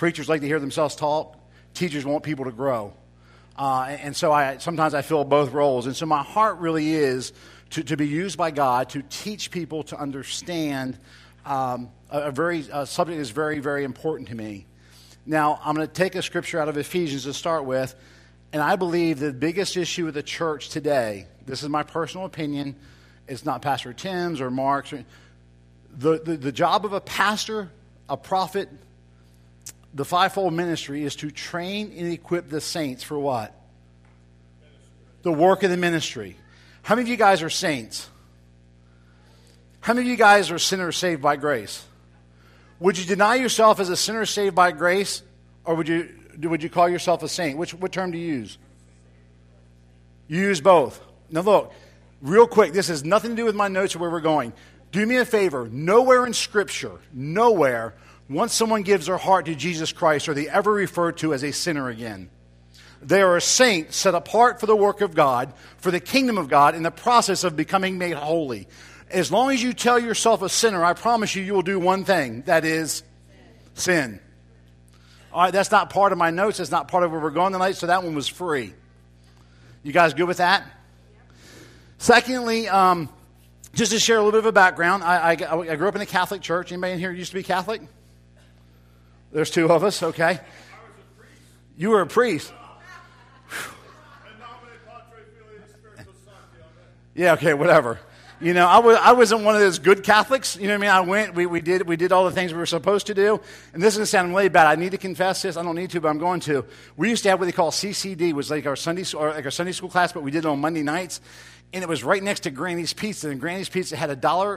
Preachers like to hear themselves talk. Teachers want people to grow. And so sometimes I fill both roles. And so my heart really is to be used by God to teach people to understand a subject that's very, very important to me. Now, I'm going to take a scripture out of Ephesians to start with. And I believe the biggest issue with the church today, this is my personal opinion, it's not Pastor Tim's or Mark's. The job of a pastor, a prophet, the fivefold ministry is to train and equip the saints for what? The work of the ministry. How many of you guys are saints? How many of you guys are sinners saved by grace? Would you deny yourself as a sinner saved by grace, or would you call yourself a saint? What term do you use? You use both. Now look, real quick, this has nothing to do with my notes or where we're going. Do me a favor. Nowhere in Scripture, nowhere, once someone gives their heart to Jesus Christ, are they ever referred to as a sinner again. They are a saint set apart for the work of God, for the kingdom of God, in the process of becoming made holy. As long as you tell yourself a sinner, I promise you will do one thing, that is sin. All right, that's not part of my notes. That's not part of where we're going tonight, so that one was free. You guys good with that? Secondly, just to share a little bit of a background, I grew up in a Catholic church. Anybody in here used to be Catholic? There's two of us, okay. I was a priest. You were a priest. Yeah, okay, whatever. You know, I wasn't one of those good Catholics. You know what I mean? We did all the things we were supposed to do. And this is going to sound really bad. I need to confess this. I don't need to, but I'm going to. We used to have what they call CCD, was like our Sunday school class, but we did it on Monday nights. And it was right next to Granny's Pizza. And Granny's Pizza had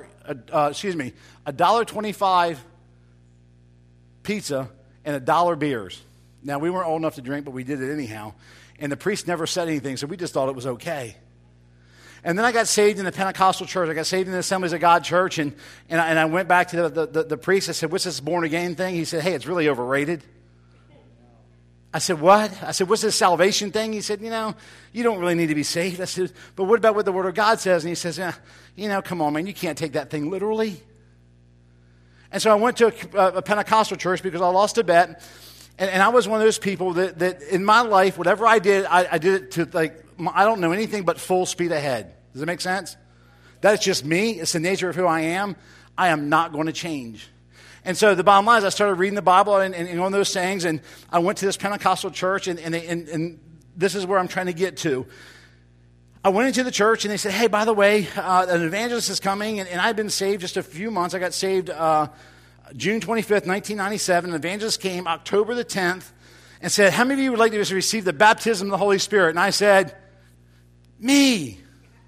$1.25 pizza and $1 beers. Now, we weren't old enough to drink, but we did it anyhow. And the priest never said anything, so we just thought it was okay. And then I got saved in the Pentecostal church. I got saved in the Assemblies of God church, and I went back to the priest. I said, "What's this born again thing?" He said, "Hey, it's really overrated." I said, "What?" I said, "What's this salvation thing?" He said, "You don't really need to be saved." I said, "But what about what the Word of God says?" And he says, "Come on, man, you can't take that thing literally." And so I went to a Pentecostal church because I lost a bet, and I was one of those people that in my life, whatever I did it to I don't know anything but full speed ahead. Does that make sense? That's just me. It's the nature of who I am. I am not going to change. And so the bottom line is I started reading the Bible and on those things, and I went to this Pentecostal church, and this is where I'm trying to get to. I went into the church, and they said, "Hey, by the way, an evangelist is coming," and I've been saved just a few months. I got saved June 25th, 1997. An evangelist came October the 10th and said, "How many of you would like to receive the baptism of the Holy Spirit?" And I said, "Me."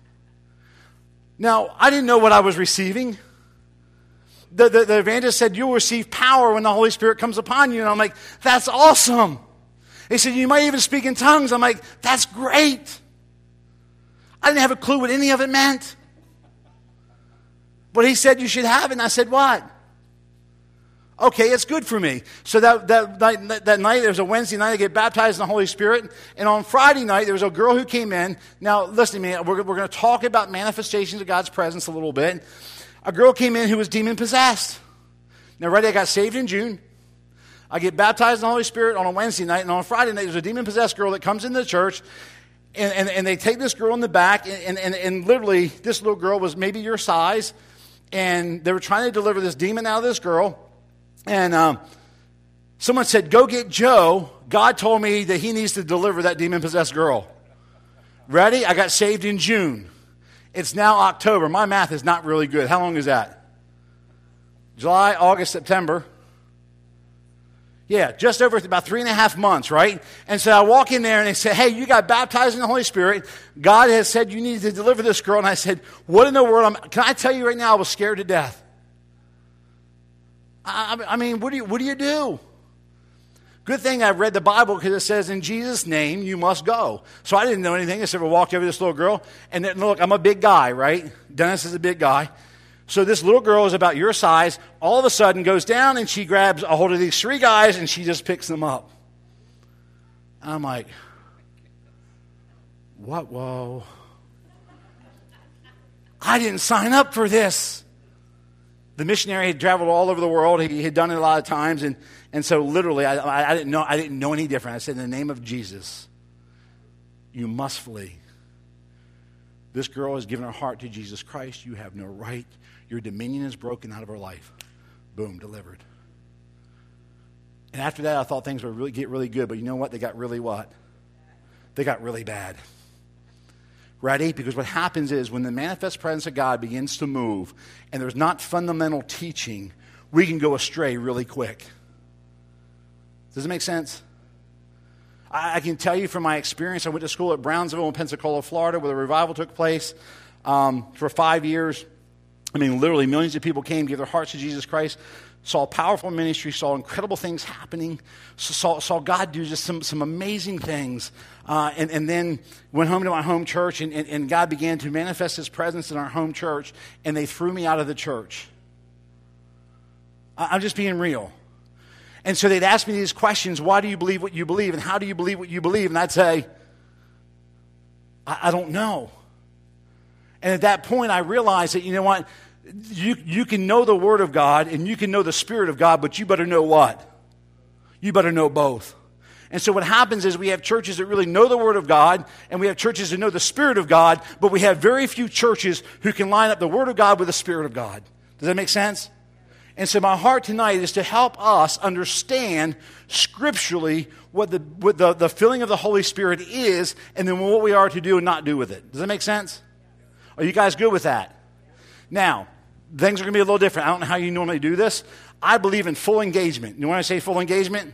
Now, I didn't know what I was receiving. The evangelist said, "You'll receive power when the Holy Spirit comes upon you." And I'm like, "That's awesome." He said, "You might even speak in tongues." I'm like, "That's great." I didn't have a clue what any of it meant. But he said, "You should have it." And I said, "What?" "Okay, it's good for me." So that night, there was a Wednesday night, I get baptized in the Holy Spirit. And on Friday night, there was a girl who came in. Now, listen to me. We're going to talk about manifestations of God's presence a little bit. A girl came in who was demon-possessed. Now, ready, I got saved in June. I get baptized in the Holy Spirit on a Wednesday night. And on Friday night, there's a demon-possessed girl that comes into the church. And they take this girl in the back. And literally, this little girl was maybe your size. And they were trying to deliver this demon out of this girl. And someone said, "Go get Joe. God told me that he needs to deliver that demon-possessed girl." Ready? I got saved in June. It's now October. My math is not really good. How long is that? July, August, September. Yeah, just over about 3.5 months, right? And so I walk in there and they say, "Hey, you got baptized in the Holy Spirit. God has said you need to deliver this girl." And I said, "What in the world?" Can I tell you right now, I was scared to death. I mean, what do you do? Good thing I read the Bible because it says, "In Jesus' name, you must go." So I didn't know anything. I said, "We walked over to this little girl." And then, look, I'm a big guy, right? Dennis is a big guy. So this little girl is about your size. All of a sudden goes down and she grabs a hold of these 3 guys and she just picks them up. And I'm like, what? Whoa. I didn't sign up for this. The missionary had traveled all over the world. He had done it a lot of times. And And so literally, I didn't know any different. I said, in the name of Jesus, you must flee. This girl has given her heart to Jesus Christ. You have no right. Your dominion is broken out of her life. Boom, delivered. And after that, I thought things would get really good. But you know what? They got really what? They got really bad. Ready? Because what happens is when the manifest presence of God begins to move and there's not fundamental teaching, we can go astray really quick. Does it make sense? I can tell you from my experience, I went to school at Brownsville in Pensacola, Florida, where the revival took place for 5 years. I mean, literally millions of people came, gave their hearts to Jesus Christ, saw powerful ministry, saw incredible things happening, saw God do just some amazing things, and then went home to my home church, and God began to manifest His presence in our home church, and they threw me out of the church. I'm just being real. And so they'd ask me these questions, why do you believe what you believe, and how do you believe what you believe? And I'd say, I don't know. And at that point, I realized that, you know what, you can know the Word of God, and you can know the Spirit of God, but you better know what? You better know both. And so what happens is we have churches that really know the Word of God, and we have churches that know the Spirit of God, but we have very few churches who can line up the Word of God with the Spirit of God. Does that make sense? And so my heart tonight is to help us understand scripturally what the filling of the Holy Spirit is, and then what we are to do and not do with it. Does that make sense? Are you guys good with that? Now, things are going to be a little different. I don't know how you normally do this. I believe in full engagement. You know when I say full engagement?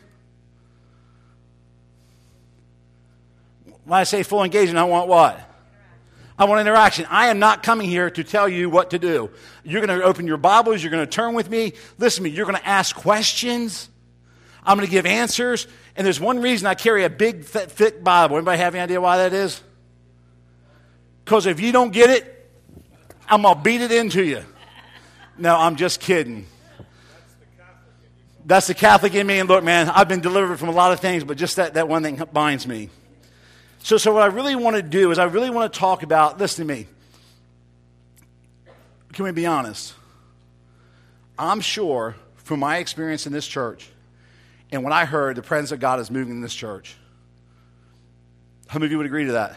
When I say full engagement, I want what? I want interaction. I am not coming here to tell you what to do. You're going to open your Bibles. You're going to turn with me. Listen to me. You're going to ask questions. I'm going to give answers. And there's one reason I carry a big, thick Bible. Anybody have any idea why that is? Because if you don't get it, I'm going to beat it into you. No, I'm just kidding. That's the Catholic in me. And look, man, I've been delivered from a lot of things, but just that one thing binds me. So what I really want to do is I really want to talk about, listen to me. Can we be honest? I'm sure from my experience in this church and when I heard the presence of God is moving in this church, how many of you would agree to that?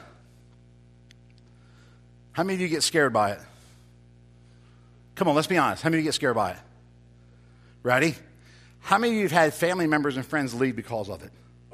How many of you get scared by it? Come on, let's be honest. How many of you get scared by it? Ready? How many of you have had family members and friends leave because of it?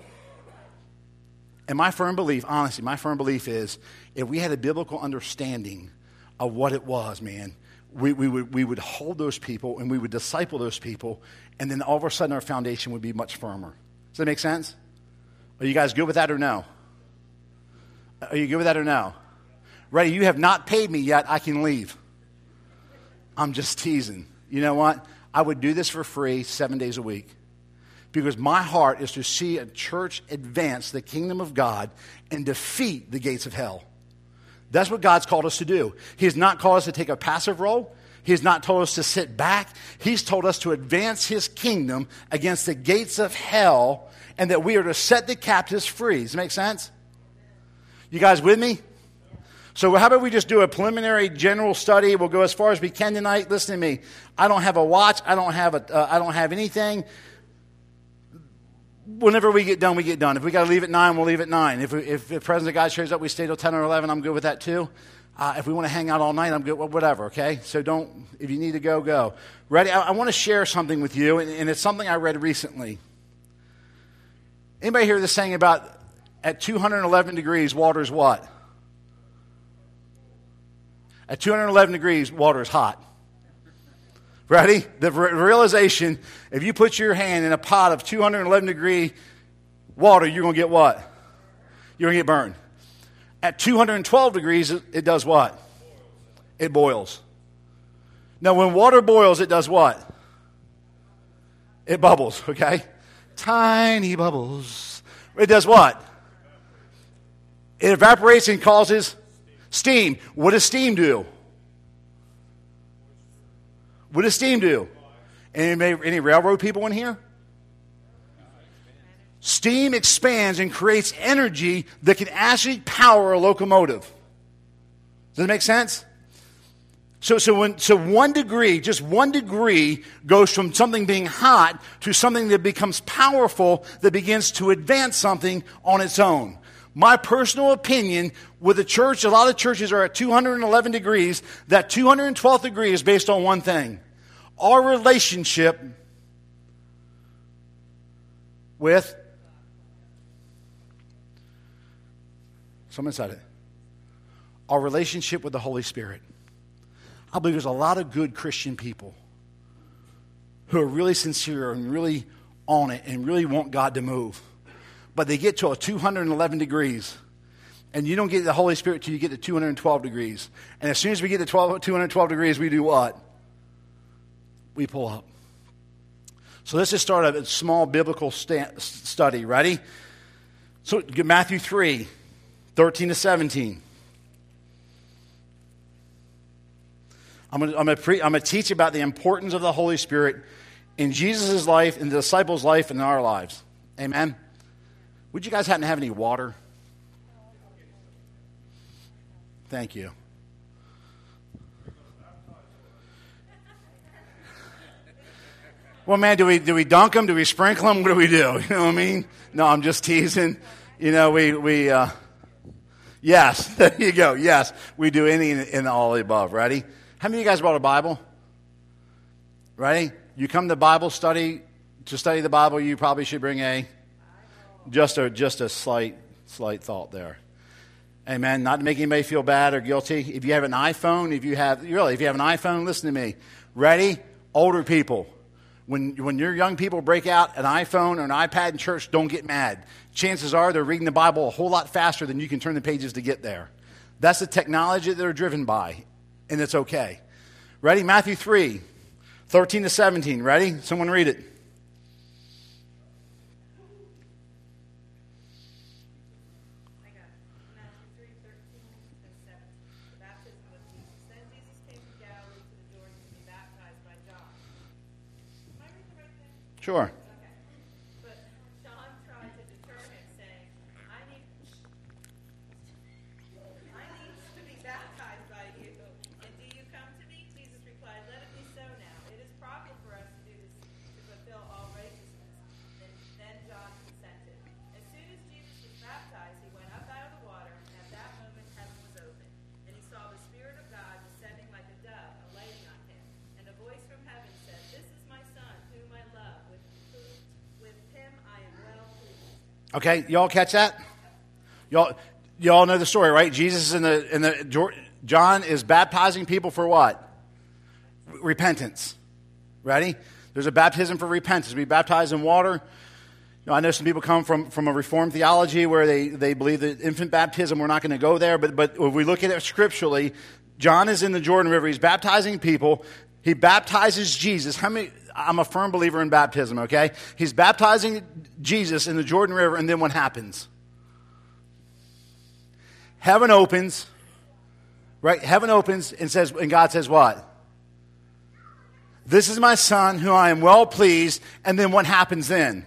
And my firm belief, honestly, my firm belief is if we had a biblical understanding of what it was, man, we would hold those people and we would disciple those people, and then all of a sudden our foundation would be much firmer. Does that make sense? Are you guys good with that or no? Are you good with that or no? Ready? You have not paid me yet. I can leave. I'm just teasing. You know what? I would do this for free 7 days a week. Because my heart is to see a church advance the kingdom of God and defeat the gates of hell. That's what God's called us to do. He has not called us to take a passive role. He has not told us to sit back. He's told us to advance His kingdom against the gates of hell, and that we are to set the captives free. Does that make sense? You guys with me? So how about we just do a preliminary general study? We'll go as far as we can tonight. Listen to me. I don't have a watch. I don't have anything. Whenever we get done, we get done. If we got to leave at 9, we'll leave at 9. If the presence of God shows up, we stay till 10 or 11. I'm good with that too. If we want to hang out all night, I'm good. Whatever, okay? So if you need to go, go. Ready? I want to share something with you, and it's something I read recently. Anybody hear this saying about at 211 degrees, water's what? At 211 degrees, water is hot. Ready? The realization, if you put your hand in a pot of 211 degree water, you're going to get what? You're going to get burned. At 212 degrees, it does what? It boils. Now, when water boils, it does what? It bubbles, okay? Tiny bubbles. It does what? It evaporates and causes steam. What does steam do? What does steam do? Any railroad people in here? Steam expands and creates energy that can actually power a locomotive. Does that make sense? So 1 degree, just 1 degree goes from something being hot to something that becomes powerful, that begins to advance something on its own. My personal opinion with the church, a lot of churches are at 211 degrees. That 212th degree is based on one thing. Our relationship with, someone said it, our relationship with the Holy Spirit. I believe there's a lot of good Christian people who are really sincere and really on it and really want God to move. But they get to a 211 degrees, and you don't get the Holy Spirit till you get to 212 degrees. And as soon as we get to 212 degrees, we do what? We pull up. So let's just start a small biblical study. Ready? So Matthew 3, 13 to 17. I'm going to teach about the importance of the Holy Spirit in Jesus' life, in the disciples' life, and in our lives. Amen? Would you guys happen to have any water? Thank you. Well, man, do we dunk them? Do we sprinkle them? What do we do? You know what I mean? No, I'm just teasing. You know, yes, there you go. Yes, we do any and all of the above. Ready? How many of you guys brought a Bible? Ready? You come to Bible study, to study the Bible, you probably should bring just a slight thought there. Amen. Not to make anybody feel bad or guilty. If you have an iPhone, if you have an iPhone, listen to me. Ready? Older people. When your young people break out an iPhone or an iPad in church, don't get mad. Chances are they're reading the Bible a whole lot faster than you can turn the pages to get there. That's the technology that they're driven by, and it's okay. Ready? Matthew 3, 13 to 17. Ready? Someone read it. Sure. Okay. But John tried to deter him, saying, I need to be baptized by you, and do you come to me? Jesus replied, let it be so now. It is proper for us to do this to fulfill all righteousness. Then John consented. As soon as Jesus was baptized, he went up out of the water, and at that moment heaven was open. And he saw the Spirit of God descending like a dove and lighting on him. And a voice from heaven said, this is my Son, whom I love. With him I am well pleased. Okay, y'all catch that? Y'all know the story, right? Jesus John is baptizing people for what? Repentance. Ready? There's a baptism for repentance. We baptize in water. I know some people come from a Reformed theology where they believe that infant baptism, we're not going to go there, but if we look at it scripturally, John is in the Jordan River. He's baptizing people. He baptizes Jesus. I'm a firm believer in baptism, okay? He's baptizing Jesus in the Jordan River, and then what happens? Heaven opens, right? Heaven opens and God says what? This is my Son, who I am well pleased. And then what happens then?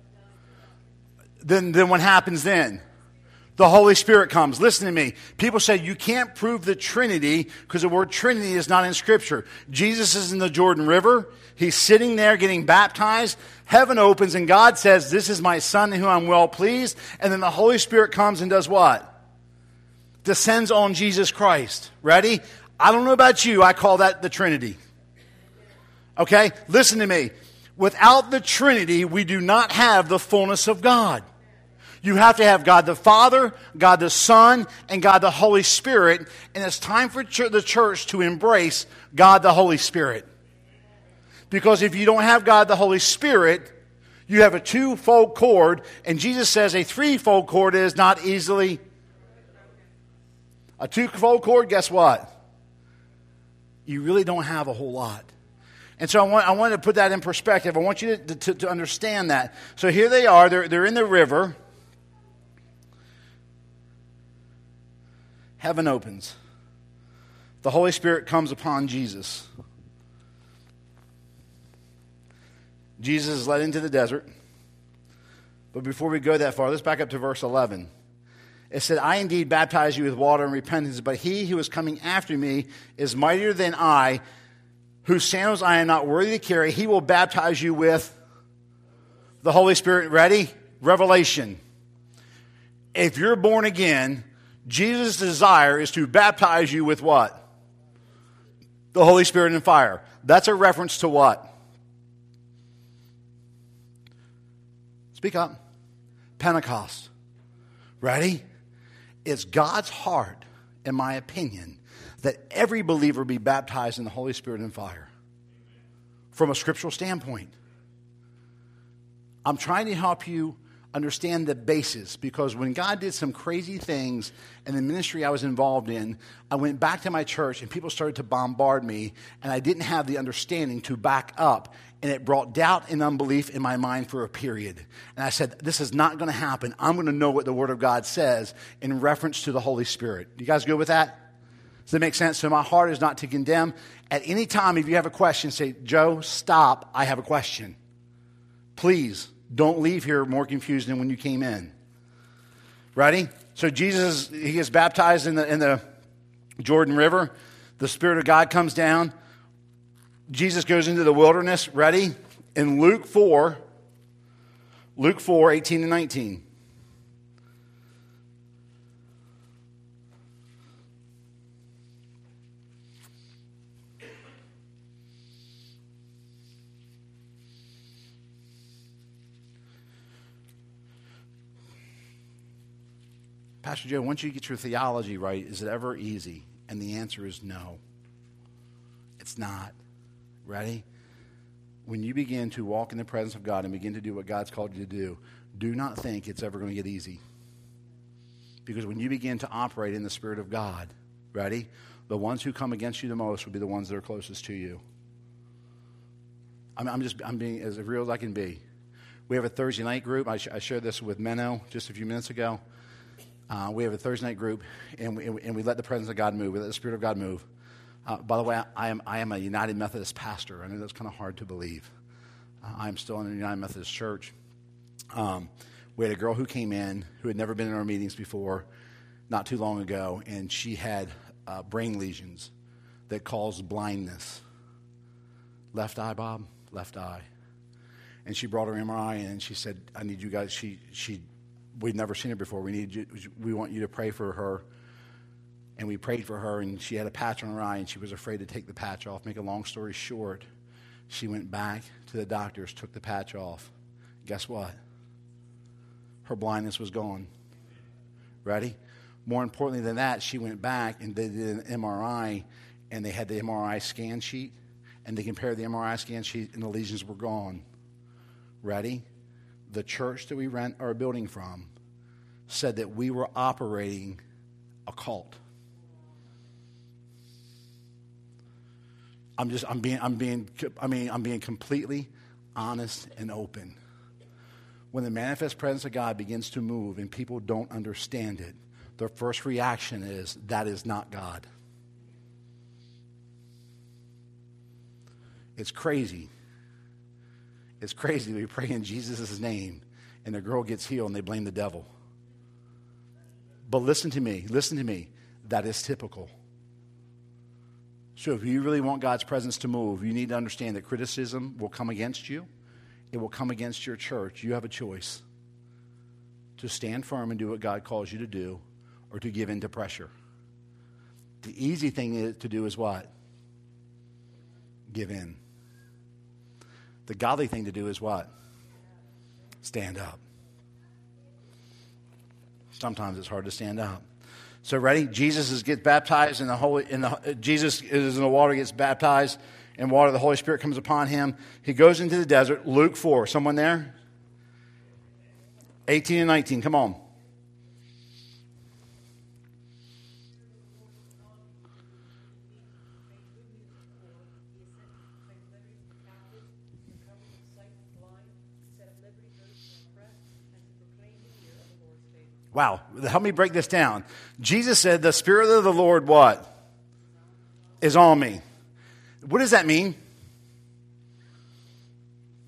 Then what happens then? The Holy Spirit comes. Listen to me. People say you can't prove the Trinity because the word Trinity is not in Scripture. Jesus is in the Jordan River. He's sitting there getting baptized. Heaven opens and God says, this is my Son in whom I'm well pleased. And then the Holy Spirit comes and does what? Descends on Jesus Christ. Ready? I don't know about you. I call that the Trinity. Okay? Listen to me. Without the Trinity, we do not have the fullness of God. You have to have God the Father, God the Son, and God the Holy Spirit. And it's time for the church to embrace God the Holy Spirit. Because if you don't have God the Holy Spirit, you have a two-fold cord. And Jesus says a threefold cord is not easily. A two-fold cord, guess what? You really don't have a whole lot. And so I want to put that in perspective. I want you to understand that. So here they are. They're in the river. Heaven opens. The Holy Spirit comes upon Jesus. Jesus is led into the desert. But before we go that far, let's back up to verse 11. It said, I indeed baptize you with water and repentance, but he who is coming after me is mightier than I, whose sandals I am not worthy to carry. He will baptize you with the Holy Spirit. Ready? Revelation. If you're born again, Jesus' desire is to baptize you with what? The Holy Spirit and fire. That's a reference to what? Speak up. Pentecost. Ready? It's God's heart, in my opinion, that every believer be baptized in the Holy Spirit and fire. From a scriptural standpoint. I'm trying to help you understand the basis, because when God did some crazy things in the ministry I was involved in, I went back to my church and people started to bombard me, and I didn't have the understanding to back up, and it brought doubt and unbelief in my mind for a period. And I said, this is not going to happen. I'm going to know what the Word of God says in reference to the Holy Spirit. You guys good with that? Does that make sense? So my heart is not to condemn. At any time, if you have a question, say, Joe, stop. I have a question. Please don't leave here more confused than when you came in. Ready? So Jesus, he gets baptized in the Jordan River. The Spirit of God comes down. Jesus goes into the wilderness. Ready? In Luke 4, 18 and 19. Pastor Joe, once you get your theology right, is it ever easy? And the answer is no. It's not. Ready? When you begin to walk in the presence of God and begin to do what God's called you to do not think it's ever going to get easy. Because when you begin to operate in the Spirit of God, ready? The ones who come against you the most will be the ones that are closest to you. I'm being as real as I can be. We have a Thursday night group. I shared this with Menno just a few minutes ago. We have a Thursday night group, and we let the presence of God move. We let the Spirit of God move. By the way, I am a United Methodist pastor. I know that's kind of hard to believe. I'm still in the United Methodist Church. We had a girl who came in who had never been in our meetings before, not too long ago, and she had brain lesions that caused blindness. Left eye, Bob? Left eye. And she brought her MRI in, and she said, I need you guys, we'd never seen her before. We want you to pray for her. And we prayed for her, and she had a patch on her eye, and she was afraid to take the patch off. Make a long story short, she went back to the doctors, took the patch off. Guess what? Her blindness was gone. Ready? More importantly than that, she went back and they did an MRI, and they had the MRI scan sheet, and they compared the MRI scan sheet, and the lesions were gone. Ready? The church that we rent our building from said that we were operating a cult. I'm being completely honest and open. When the manifest presence of God begins to move and people don't understand it, their first reaction is, that is not God. It's crazy. It's crazy. We pray in Jesus' name, and the girl gets healed, and they blame the devil. But listen to me. That is typical. So if you really want God's presence to move, you need to understand that criticism will come against you. It will come against your church. You have a choice to stand firm and do what God calls you to do, or to give in to pressure. The easy thing to do is what? Give in. The godly thing to do is what? Stand up. Sometimes it's hard to stand up. So ready? Jesus gets baptized Jesus is in the water, gets baptized in water. The Holy Spirit comes upon him. He goes into the desert. Luke 4. Someone there? 18 and 19. Come on. Wow. Help me break this down. Jesus said, the Spirit of the Lord, what? Is on me. What does that mean?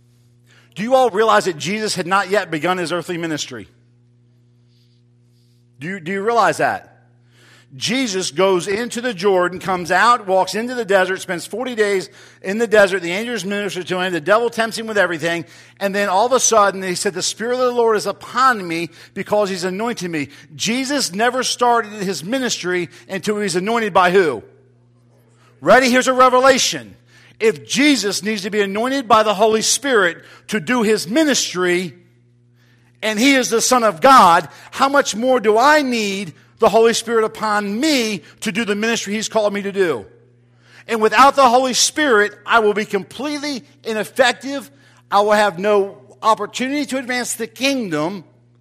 Do you all realize that Jesus had not yet begun his earthly ministry? Do you realize that? Jesus goes into the Jordan, comes out, walks into the desert, spends 40 days in the desert. The angels minister to him. The devil tempts him with everything. And then all of a sudden, he said, the Spirit of the Lord is upon me because he's anointed me. Jesus never started his ministry until he was anointed by who? Ready? Here's a revelation. If Jesus needs to be anointed by the Holy Spirit to do his ministry, and he is the Son of God, how much more do I need the Holy Spirit upon me to do the ministry he's called me to do? And without the Holy Spirit, I will be completely ineffective. I will have no opportunity to advance the kingdom.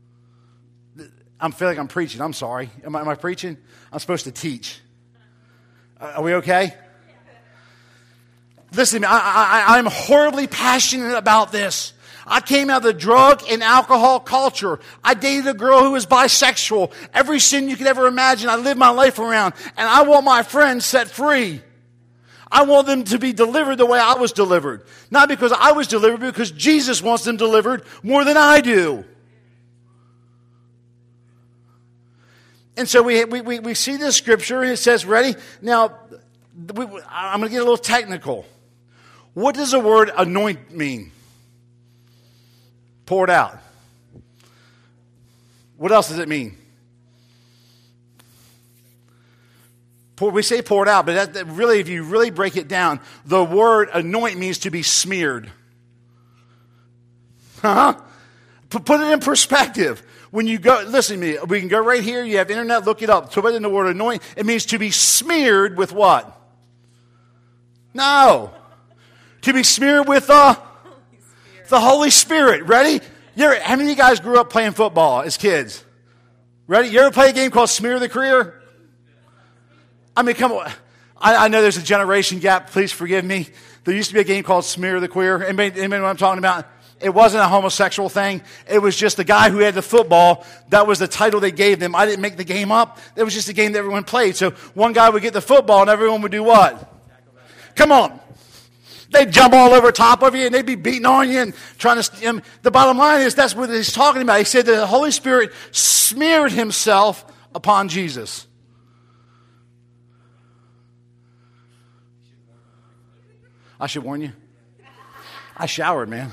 I feel like I'm preaching. I'm sorry. Am I preaching? I'm supposed to teach. Are we okay? Listen, I'm horribly passionate about this. I came out of the drug and alcohol culture. I dated a girl who was bisexual. Every sin you could ever imagine, I lived my life around. And I want my friends set free. I want them to be delivered the way I was delivered. Not because I was delivered, but because Jesus wants them delivered more than I do. And so we see this scripture, and it says, ready? Now, I'm going to get a little technical. What does the word anoint mean? Poured out. What else does it mean? We say poured out, but that really, if you really break it down, the word anoint means to be smeared. Put it in perspective. When you go, listen to me, we can go right here, you have internet, look it up. So put in the word anoint, it means to be smeared with what? No. To be smeared with the Holy Spirit. Ready? How many of you guys grew up playing football as kids? Ready? You ever play a game called Smear the Career? I mean, come on. I know there's a generation gap. Please forgive me. There used to be a game called Smear the Queer. Anybody know what I'm talking about? It wasn't a homosexual thing. It was just the guy who had the football. That was the title they gave them. I didn't make the game up. It was just a game that everyone played. So one guy would get the football and everyone would do what? Come on. They'd jump all over top of you and they'd be beating on you and trying to... the bottom line is that's what he's talking about. He said that the Holy Spirit smeared himself upon Jesus. I should warn you. I showered, man.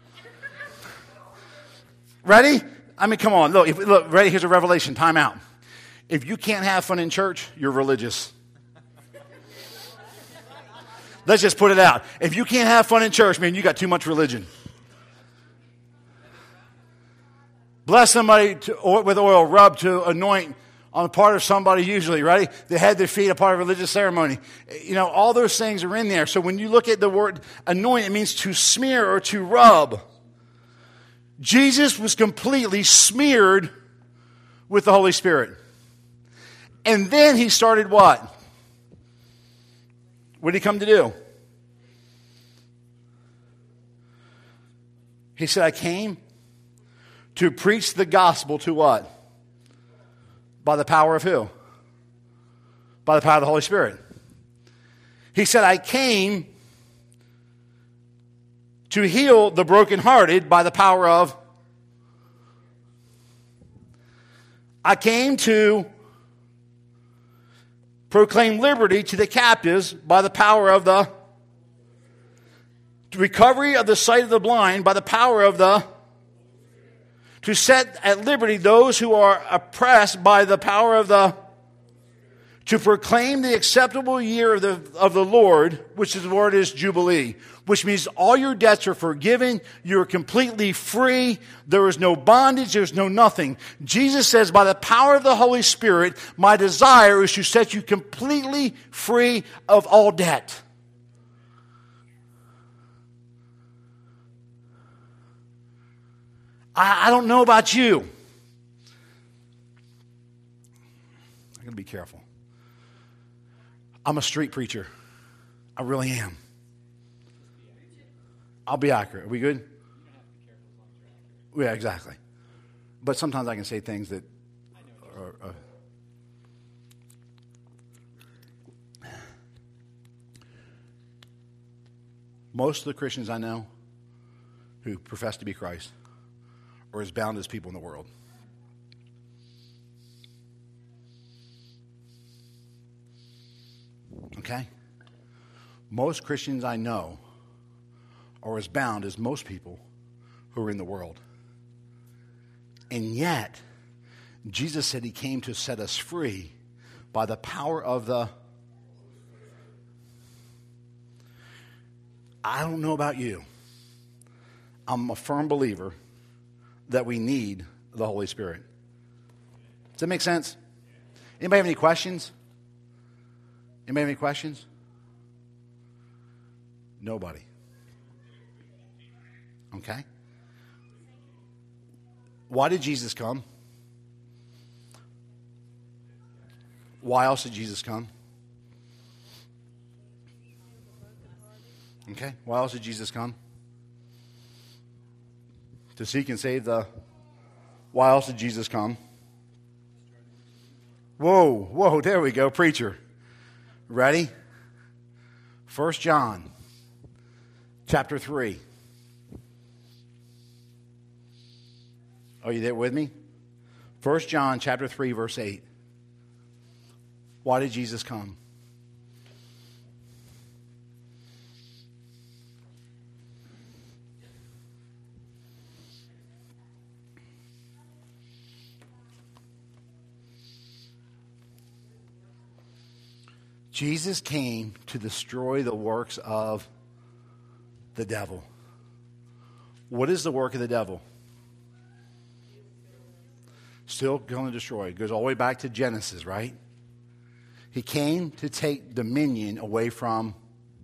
Ready? I mean, come on. Look, ready? Here's a revelation. Time out. If you can't have fun in church, you're religious. Let's just put it out. If you can't have fun in church, man, you got too much religion. Bless somebody with oil, rub to anoint on the part of somebody usually, right? The head, their feet, a part of a religious ceremony. You know, all those things are in there. So when you look at the word anoint, it means to smear or to rub. Jesus was completely smeared with the Holy Spirit. And then he started what? What did he come to do? He said, I came to preach the gospel to what? By the power of who? By the power of the Holy Spirit. He said, I came to heal the brokenhearted by the power of... I came to proclaim liberty to the captives by the power of the recovery of the sight of the blind by the power of the to set at liberty those who are oppressed by the power of the to proclaim the acceptable year of the Lord, which the word is Jubilee, which means all your debts are forgiven, you're completely free, there is no bondage, there's no nothing. Jesus says, by the power of the Holy Spirit, my desire is to set you completely free of all debt. I don't know about you. I'm going to be careful. I'm a street preacher. I really am. I'll be accurate. Are we good? Yeah, exactly. But sometimes I can say things that are... Most of the Christians I know who profess to be Christ are as bound as people in the world. Okay? Most Christians I know are as bound as most people who are in the world. And yet, Jesus said he came to set us free by the power of the... I don't know about you. I'm a firm believer that we need the Holy Spirit. Does that make sense? Anybody have any questions? Anybody have any questions? Nobody. Okay. Why did Jesus come? Why else did Jesus come? Okay. Why else did Jesus come? To seek and save the... Why else did Jesus come? Whoa, there we go, preacher. Ready? 1 John, chapter 3. Are you there with me? 1 John, chapter 3, verse 8. Why did Jesus come? Jesus came to destroy the works of the devil. What is the work of the devil? Still going to destroy. It goes all the way back to Genesis, right? He came to take dominion away from...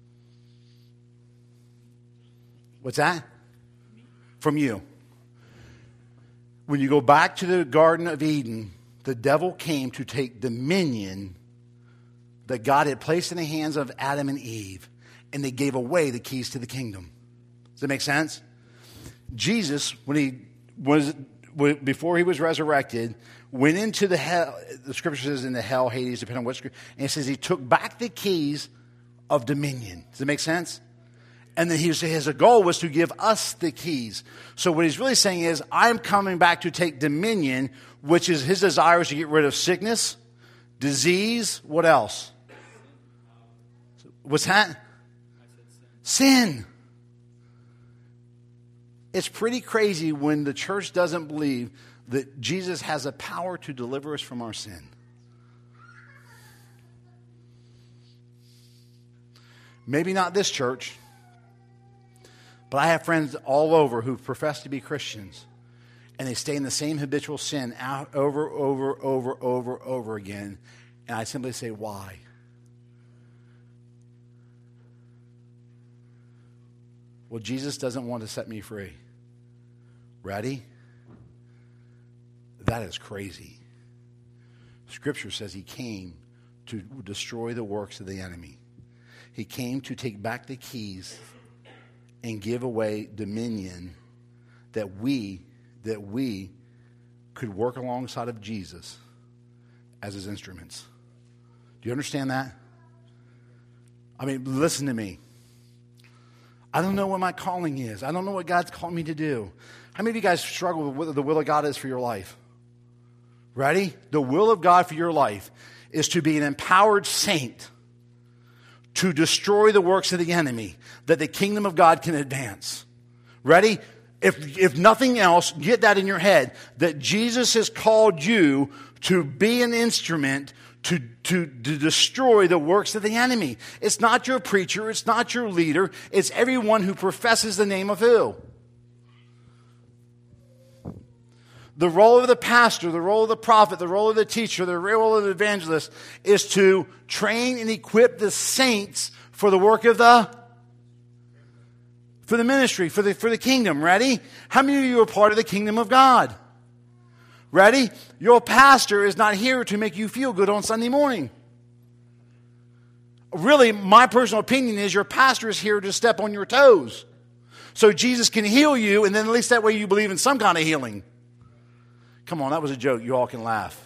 What's that? From you. When you go back to the Garden of Eden, the devil came to take dominion that God had placed in the hands of Adam and Eve, and they gave away the keys to the kingdom. Does that make sense? Jesus, before he was resurrected, went into the hell. The scripture says in the hell, Hades, depending on what scripture, and it says he took back the keys of dominion. Does that make sense? And then his goal was to give us the keys. So what he's really saying is, I'm coming back to take dominion, which is his desire is to get rid of sickness, disease, what else? What's that? Sin. It's pretty crazy when the church doesn't believe that Jesus has the power to deliver us from our sin. Maybe not this church, but I have friends all over who profess to be Christians, and they stay in the same habitual sin over again. And I simply say, why? Well, Jesus doesn't want to set me free. Ready? That is crazy. Scripture says he came to destroy the works of the enemy. He came to take back the keys and give away dominion that we could work alongside of Jesus as his instruments. Do you understand that? I mean, listen to me. I don't know what my calling is. I don't know what God's called me to do. How many of you guys struggle with what the will of God is for your life? Ready? The will of God for your life is to be an empowered saint to destroy the works of the enemy, that the kingdom of God can advance. Ready? If nothing else, get that in your head, that Jesus has called you to be an instrument to destroy the works of the enemy. It's not your preacher, it's not your leader, it's everyone who professes the name of who? The role of the pastor, the role of the prophet, the role of the teacher, the role of the evangelist is to train and equip the saints for the work of for the ministry, for the kingdom. Ready? How many of you are part of the kingdom of God? Ready? Your pastor is not here to make you feel good on Sunday morning. Really, my personal opinion is your pastor is here to step on your toes. So Jesus can heal you, and then at least that way you believe in some kind of healing. Come on, that was a joke. You all can laugh.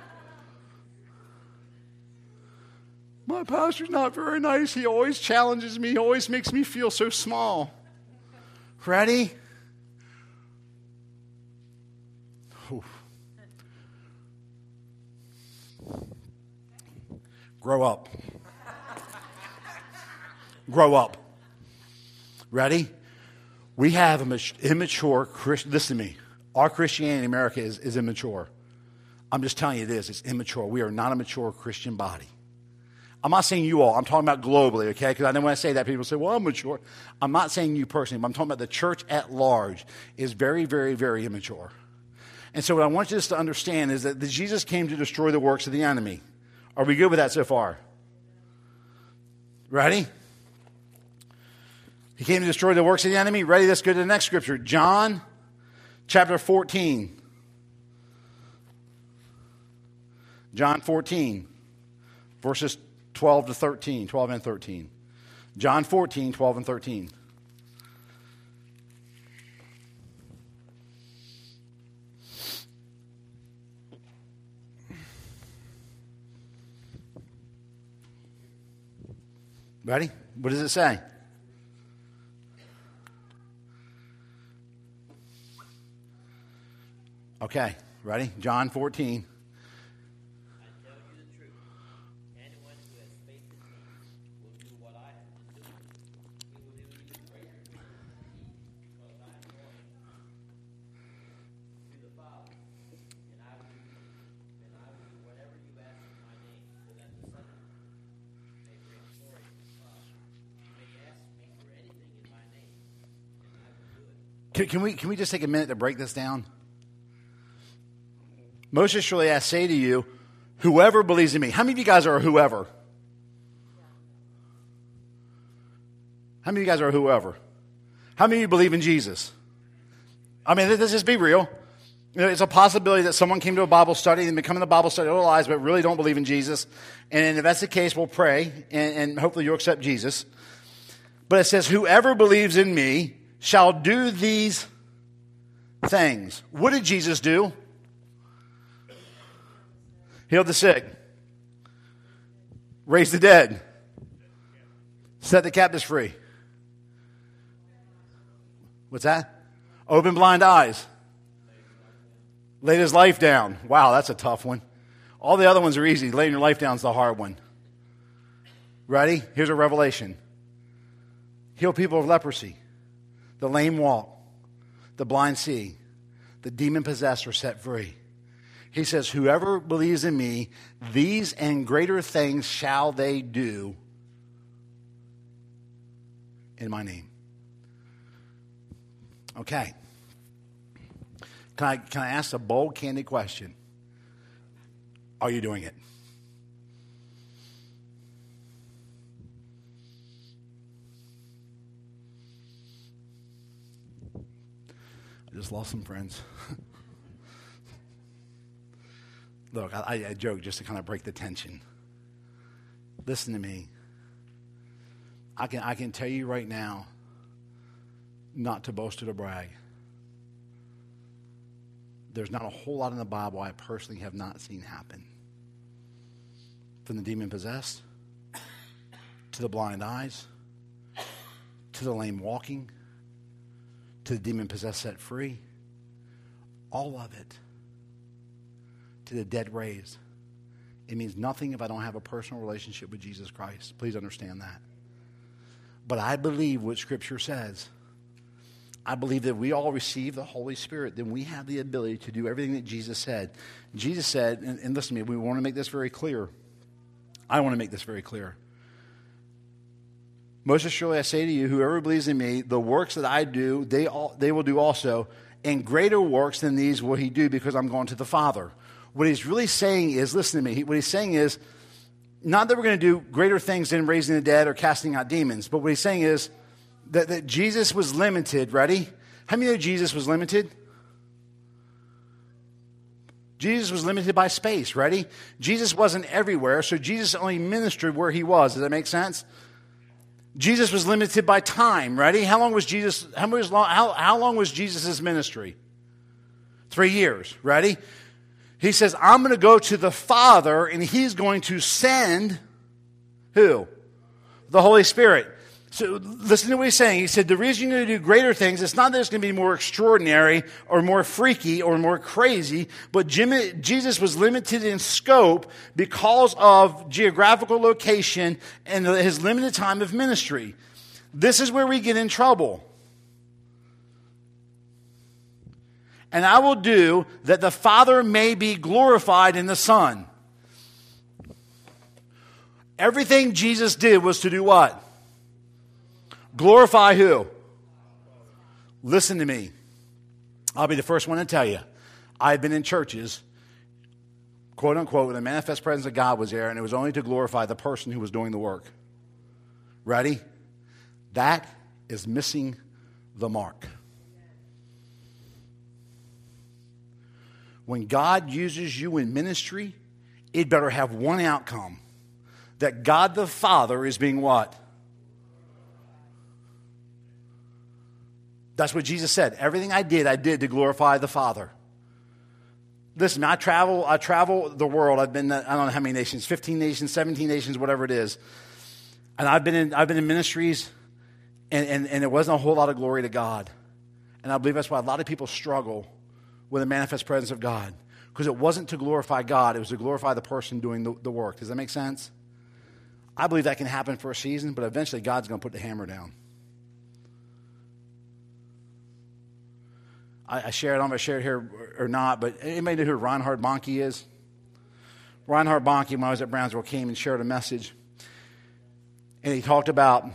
My pastor's not very nice. He always challenges me. He always makes me feel so small. Ready? Oof. Grow up. Grow up. Ready? We have an immature Christian. Listen to me. Our Christianity in America is immature. I'm just telling you it is. It's immature. We are not a mature Christian body. I'm not saying you all. I'm talking about globally, okay? Because I know when I say that, people say, well, I'm mature. I'm not saying you personally, but I'm talking about the church at large is very, very, very immature. And so what I want you to understand is that Jesus came to destroy the works of the enemy. Are we good with that so far? Ready? He came to destroy the works of the enemy. Ready? Let's go to the next scripture. John chapter 14. John 14, verses 12 to 13, 12 and 13. John 14, 12 and 13. Ready? What does it say? Okay, ready? John 14. Can we just take a minute to break this down? Most assuredly, I say to you, whoever believes in me. How many of you guys are a whoever? How many of you guys are a whoever? How many of you believe in Jesus? I mean, let's just be real. You know, it's a possibility that someone came to a Bible study and become in the Bible study all their lives, but really don't believe in Jesus. And if that's the case, we'll pray, and hopefully you'll accept Jesus. But it says, whoever believes in me shall do these things. What did Jesus do? Healed the sick. Raised the dead. Set the captives free. What's that? Open blind eyes. Laid his life down. Wow, that's a tough one. All the other ones are easy. Laying your life down is the hard one. Ready? Here's a revelation. Heal people of leprosy. The lame walk. The blind see. The demon-possessed are set free. He says, whoever believes in me, these and greater things shall they do in my name. Okay. Can I ask a bold, candid question? Are you doing it? I just lost some friends. Look, I joke just to kind of break the tension. Listen to me. I can tell you right now, not to boast or to brag. There's not a whole lot in the Bible I personally have not seen happen. From the demon-possessed, to the blind eyes, to the lame walking, to the demon-possessed set free. All of it. To the dead raised. It means nothing if I don't have a personal relationship with Jesus Christ. Please understand that. But I believe what Scripture says. I believe that we all receive the Holy Spirit. Then we have the ability to do everything that Jesus said. Jesus said, and listen to me, we want to make this very clear. I want to make this very clear. Most assuredly I say to you, whoever believes in me, the works that I do, they will do also. And greater works than these will he do because I'm going to the Father. What he's really saying is, listen to me, what he's saying is, not that we're going to do greater things than raising the dead or casting out demons, but what he's saying is that Jesus was limited. Ready? How many know Jesus was limited? Jesus was limited by space. Ready? Jesus wasn't everywhere, so Jesus only ministered where he was. Does that make sense? Jesus was limited by time. Ready? How long was Jesus? How long was Jesus' ministry? 3 years. Ready? He says, I'm going to go to the Father, and he's going to send who? The Holy Spirit. So listen to what he's saying. He said, the reason you're going to do greater things, it's not that it's going to be more extraordinary or more freaky or more crazy, but Jesus was limited in scope because of geographical location and his limited time of ministry. This is where we get in trouble. And I will do that the Father may be glorified in the Son. Everything Jesus did was to do what? Glorify who? Listen to me. I'll be the first one to tell you. I've been in churches, quote unquote, where the manifest presence of God was there, and it was only to glorify the person who was doing the work. Ready? That is missing the mark. When God uses you in ministry, it better have one outcome. That God the Father is being what? That's what Jesus said. Everything I did to glorify the Father. Listen, I travel the world. I've been, I don't know how many nations, 15 nations, 17 nations, whatever it is. And I've been in ministries, and there wasn't a whole lot of glory to God. And I believe that's why a lot of people struggle with the manifest presence of God. Because it wasn't to glorify God, it was to glorify the person doing the work. Does that make sense? I believe that can happen for a season, but eventually God's going to put the hammer down. I share it, I don't know if I share it here or not, but anybody know who Reinhard Bonnke is? Reinhard Bonnke, when I was at Brownsville, came and shared a message. And he talked about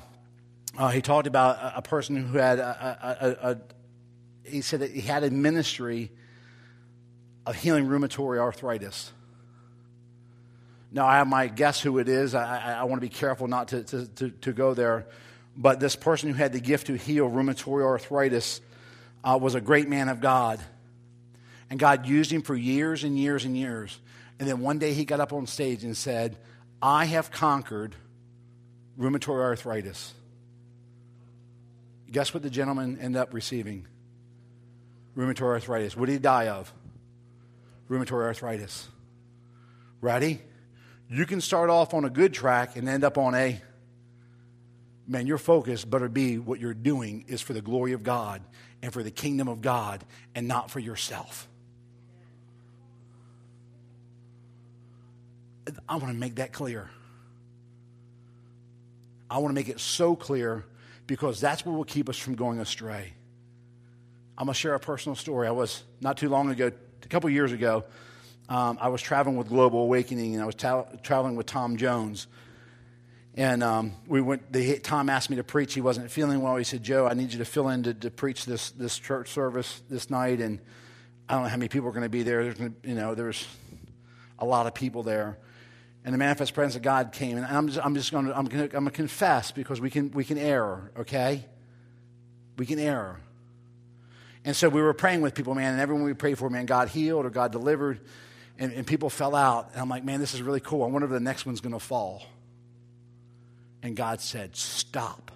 a person who had he said that he had a ministry of healing rheumatoid arthritis. Now, I have my guess who it is. I want to be careful not to go there. But this person who had the gift to heal rheumatoid arthritis was a great man of God. And God used him for years and years and years. And then one day he got up on stage and said, I have conquered rheumatoid arthritis. Guess what the gentleman ended up receiving? Rheumatoid arthritis. What did he die of? Rheumatoid arthritis. Ready? You can start off on a good track and end up on your focus better be what you're doing is for the glory of God and for the kingdom of God and not for yourself. I want to make that clear. I want to make it so clear because that's what will keep us from going astray. I'm going to share a personal story. I was, not too long ago, a couple years ago, I was traveling with Global Awakening, and I was traveling with Tom Jones. And Tom asked me to preach. He wasn't feeling well. He said, Joe, I need you to fill in to preach this church service this night. And I don't know how many people are going to be there. There's a lot of people there. And the manifest presence of God came. And I'm going to confess because we can err, okay? We can err. And so we were praying with people, man, and everyone we prayed for, man, God healed or God delivered, and people fell out. And I'm like, man, this is really cool. I wonder if the next one's going to fall. And God said, stop.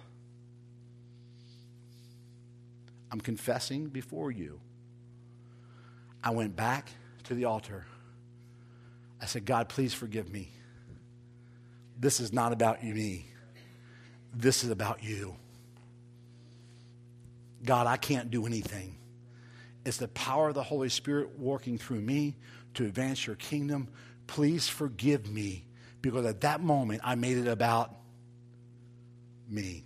I'm confessing before you. I went back to the altar. I said, God, please forgive me. This is not about me. This is about you. God, I can't do anything. It's the power of the Holy Spirit working through me to advance your kingdom. Please forgive me, because at that moment I made it about me.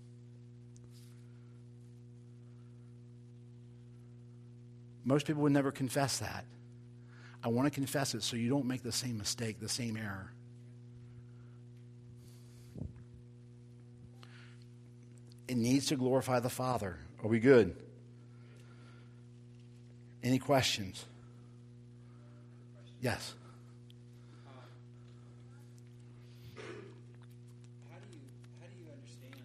Most people would never confess that. I want to confess it so you don't make the same mistake, the same error. It needs to glorify the Father. Are we good? Any questions? Yes. How do you understand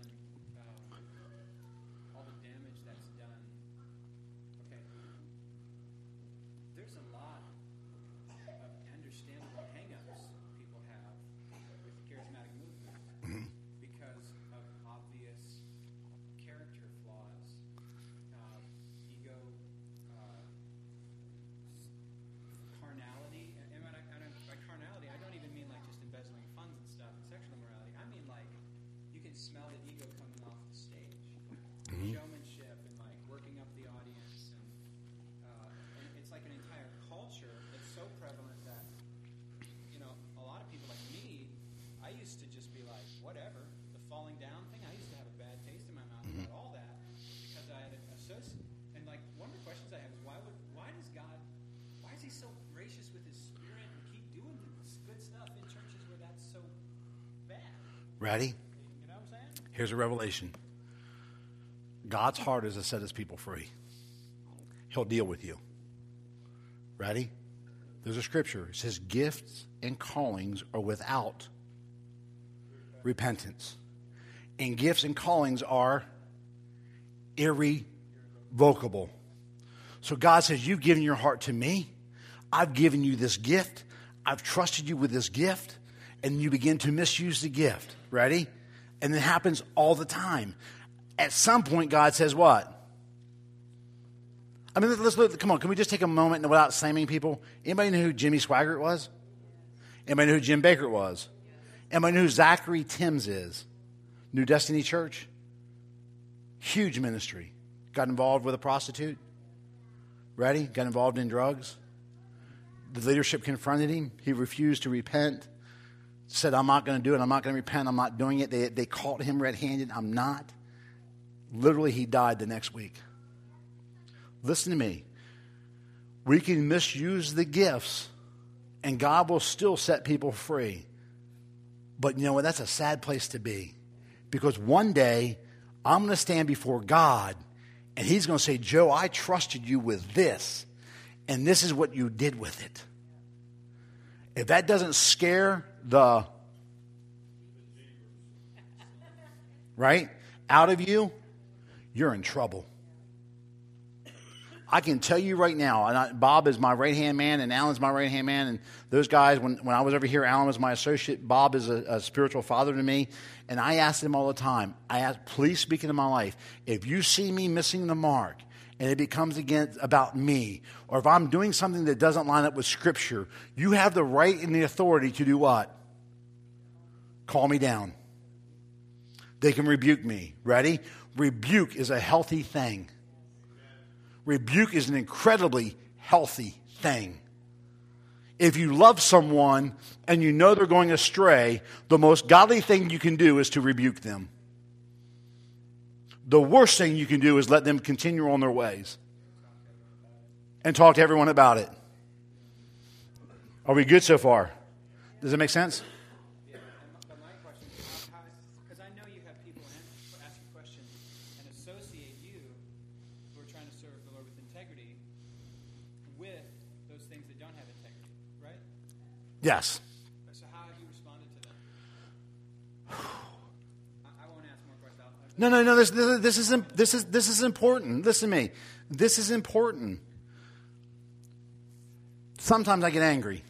all the damage that's done? Okay, there's a lot of understandable hang-ups people have with the charismatic movement because of obvious character flaws, ego, carnality. And by carnality, I don't even mean like just embezzling funds and stuff and sexual immorality. I mean like you can smell the ego coming gracious with his spirit and keep doing this good stuff in churches where that's so bad. Ready? You know what I'm saying? Here's a revelation. God's heart is to set his people free. He'll deal with you. Ready? There's a scripture. It says gifts and callings are without repentance. And gifts and callings are irrevocable. So God says, you've given your heart to me. I've given you this gift. I've trusted you with this gift. And you begin to misuse the gift. Ready? And it happens all the time. At some point, God says what? I mean, let's look. Come on, can we just take a moment and without shaming people? Anybody know who Jimmy Swaggart was? Anybody know who Jim Baker was? Anybody know who Zachary Timms is? New Destiny Church? Huge ministry. Got involved with a prostitute. Ready? Got involved in drugs. The leadership confronted him. He refused to repent. Said, I'm not going to do it. I'm not going to repent. I'm not doing it. They caught him red-handed. I'm not. Literally, he died the next week. Listen to me. We can misuse the gifts, and God will still set people free. But you know what? That's a sad place to be. Because one day, I'm going to stand before God, and he's going to say, Joe, I trusted you with this, and this is what you did with it. If that doesn't scare the right out of you, you're in trouble. I can tell you right now, and Bob is my right-hand man, and Alan's my right-hand man, and those guys, when I was over here, Alan was my associate. Bob is a spiritual father to me, and I ask him all the time, please speak into my life. If you see me missing the mark, and it becomes again about me, or if I'm doing something that doesn't line up with Scripture, you have the right and the authority to do what? Call me down. They can rebuke me. Ready? Rebuke is a healthy thing. Rebuke is an incredibly healthy thing. If you love someone and you know they're going astray, the most godly thing you can do is to rebuke them. The worst thing you can do is let them continue on their ways and talk to everyone about it. Are we good so far? Does it make sense? Yeah, but my question is, because I know you have people ask you questions and associate you, who are trying to serve the Lord with integrity, with those things that don't have integrity, right? Yes. So how have you responded to them? I won't ask more questions. No. This is important. Listen to me. This is important. Sometimes I get angry.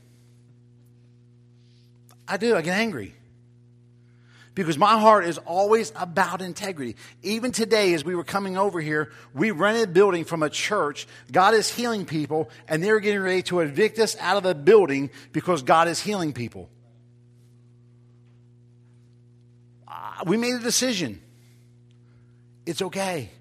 I do. I get angry. Because my heart is always about integrity. Even today, as we were coming over here, we rented a building from a church. God is healing people, and they're getting ready to evict us out of the building because God is healing people. We made a decision. It's okay.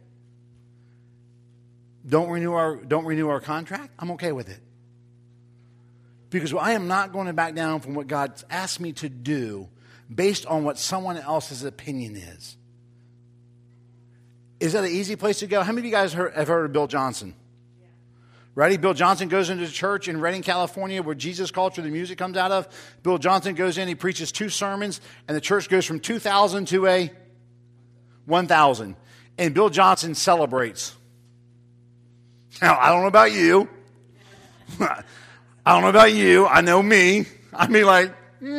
Don't renew our contract. I'm okay with it. Because I am not going to back down from what God's asked me to do based on what someone else's opinion is. Is that an easy place to go? How many of you guys have heard of Bill Johnson? Yeah. Ready? Bill Johnson goes into the church in Redding, California, where Jesus Culture, the music comes out of. Bill Johnson goes in, he preaches 2 sermons, and the church goes from 2,000 to a 1,000. And Bill Johnson celebrates. Now, I don't know about you. I don't know about you. I know me. I mean, like,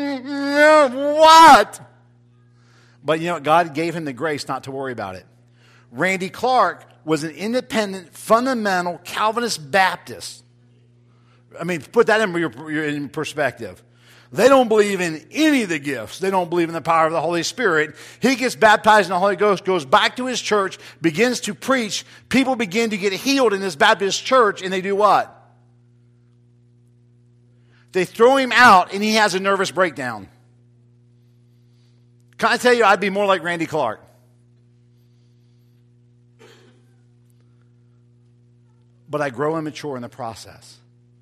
what? But you know what? God gave him the grace not to worry about it. Randy Clark was an independent, fundamental Calvinist Baptist. I mean, put that in perspective. They don't believe in any of the gifts. They don't believe in the power of the Holy Spirit. He gets baptized in the Holy Ghost, goes back to his church, begins to preach. People begin to get healed in this Baptist church, and they do what? They throw him out, and he has a nervous breakdown. Can I tell you, I'd be more like Randy Clark. But I grow and mature in the process.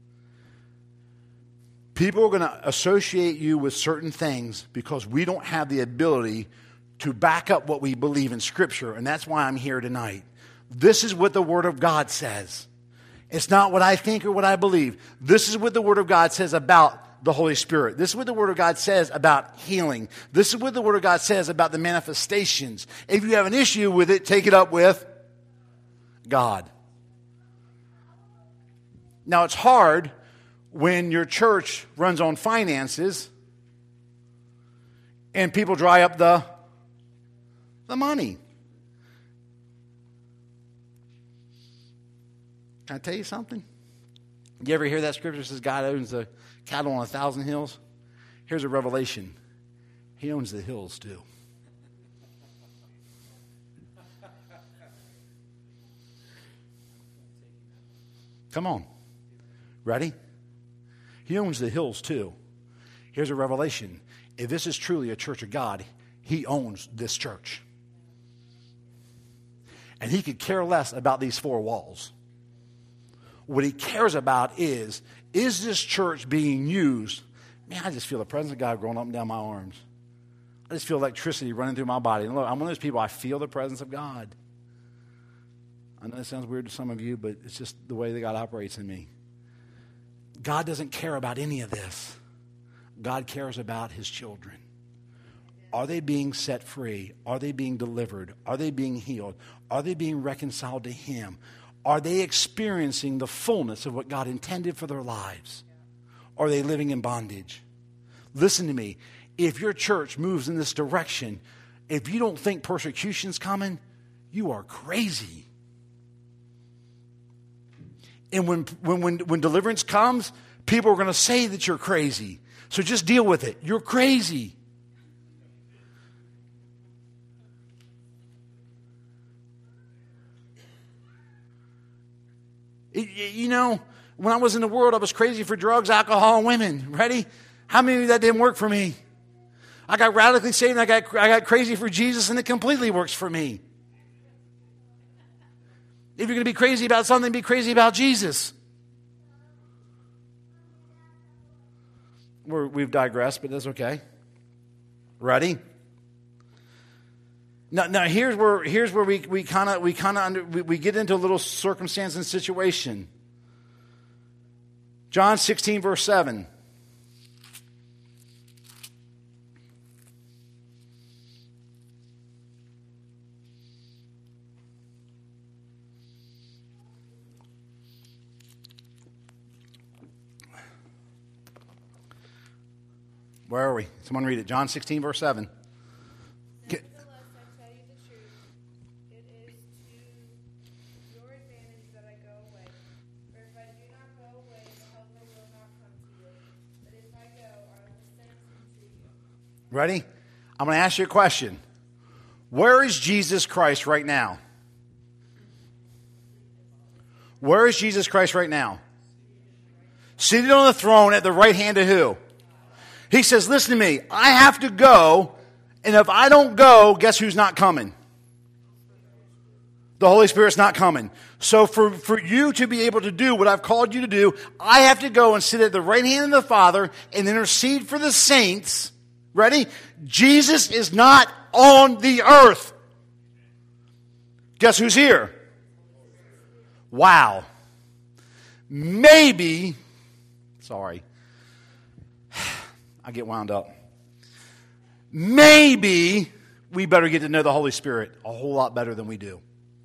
People are going to associate you with certain things because we don't have the ability to back up what we believe in Scripture, and that's why I'm here tonight. This is what the Word of God says. It's not what I think or what I believe. This is what the Word of God says about the Holy Spirit. This is what the Word of God says about healing. This is what the Word of God says about the manifestations. If you have an issue with it, take it up with God. Now, it's hard when your church runs on finances and people dry up the money. Can I tell you something? You ever hear that scripture that says God owns the cattle on 1,000 hills? Here's a revelation. He owns the hills too. Come on. Ready? He owns the hills too. Here's a revelation. If this is truly a church of God, He owns this church. And He could care less about these four walls. What He cares about is this church being used? Man, I just feel the presence of God going up and down my arms. I just feel electricity running through my body. And look, I'm one of those people, I feel the presence of God. I know it sounds weird to some of you, but it's just the way that God operates in me. God doesn't care about any of this. God cares about His children. Are they being set free? Are they being delivered? Are they being healed? Are they being reconciled to Him? Are they experiencing the fullness of what God intended for their lives? Are they living in bondage? Listen to me. If your church moves in this direction, if you don't think persecution's coming, you are crazy. And when deliverance comes, people are going to say that you're crazy. So just deal with it. You're crazy. You know, when I was in the world, I was crazy for drugs, alcohol, and women. Ready? How many of that didn't work for me? I got radically saved and I got crazy for Jesus, and it completely works for me. If you're going to be crazy about something, be crazy about Jesus. We've digressed, but that's okay. Ready? Now here's where we get into a little circumstance and situation. John 16, verse 7. Where are we? Someone read it. John 16, verse 7. Nevertheless, I tell you the truth. It is to your advantage that I go away. For if I do not go away, the Helper will not come to you. But if I go, I will send him to you. Ready? I'm going to ask you a question. Where is Jesus Christ right now? Where is Jesus Christ right now? Seated on the throne at the right hand of who? He says, listen to me, I have to go, and if I don't go, guess who's not coming? The Holy Spirit's not coming. So for you to be able to do what I've called you to do, I have to go and sit at the right hand of the Father and intercede for the saints. Ready? Jesus is not on the earth. Guess who's here? Wow. Maybe, sorry. I get wound up. Maybe we better get to know the Holy Spirit a whole lot better than we do.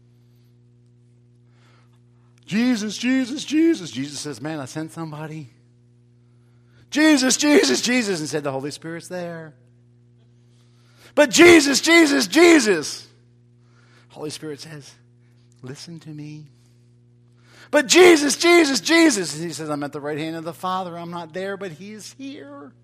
Jesus, Jesus, Jesus. Jesus says, man, I sent somebody. Jesus, Jesus, Jesus. And said, the Holy Spirit's there. But Jesus, Jesus, Jesus. Holy Spirit says, listen to me. But Jesus, Jesus, Jesus. And he says, I'm at the right hand of the Father. I'm not there, but He is here.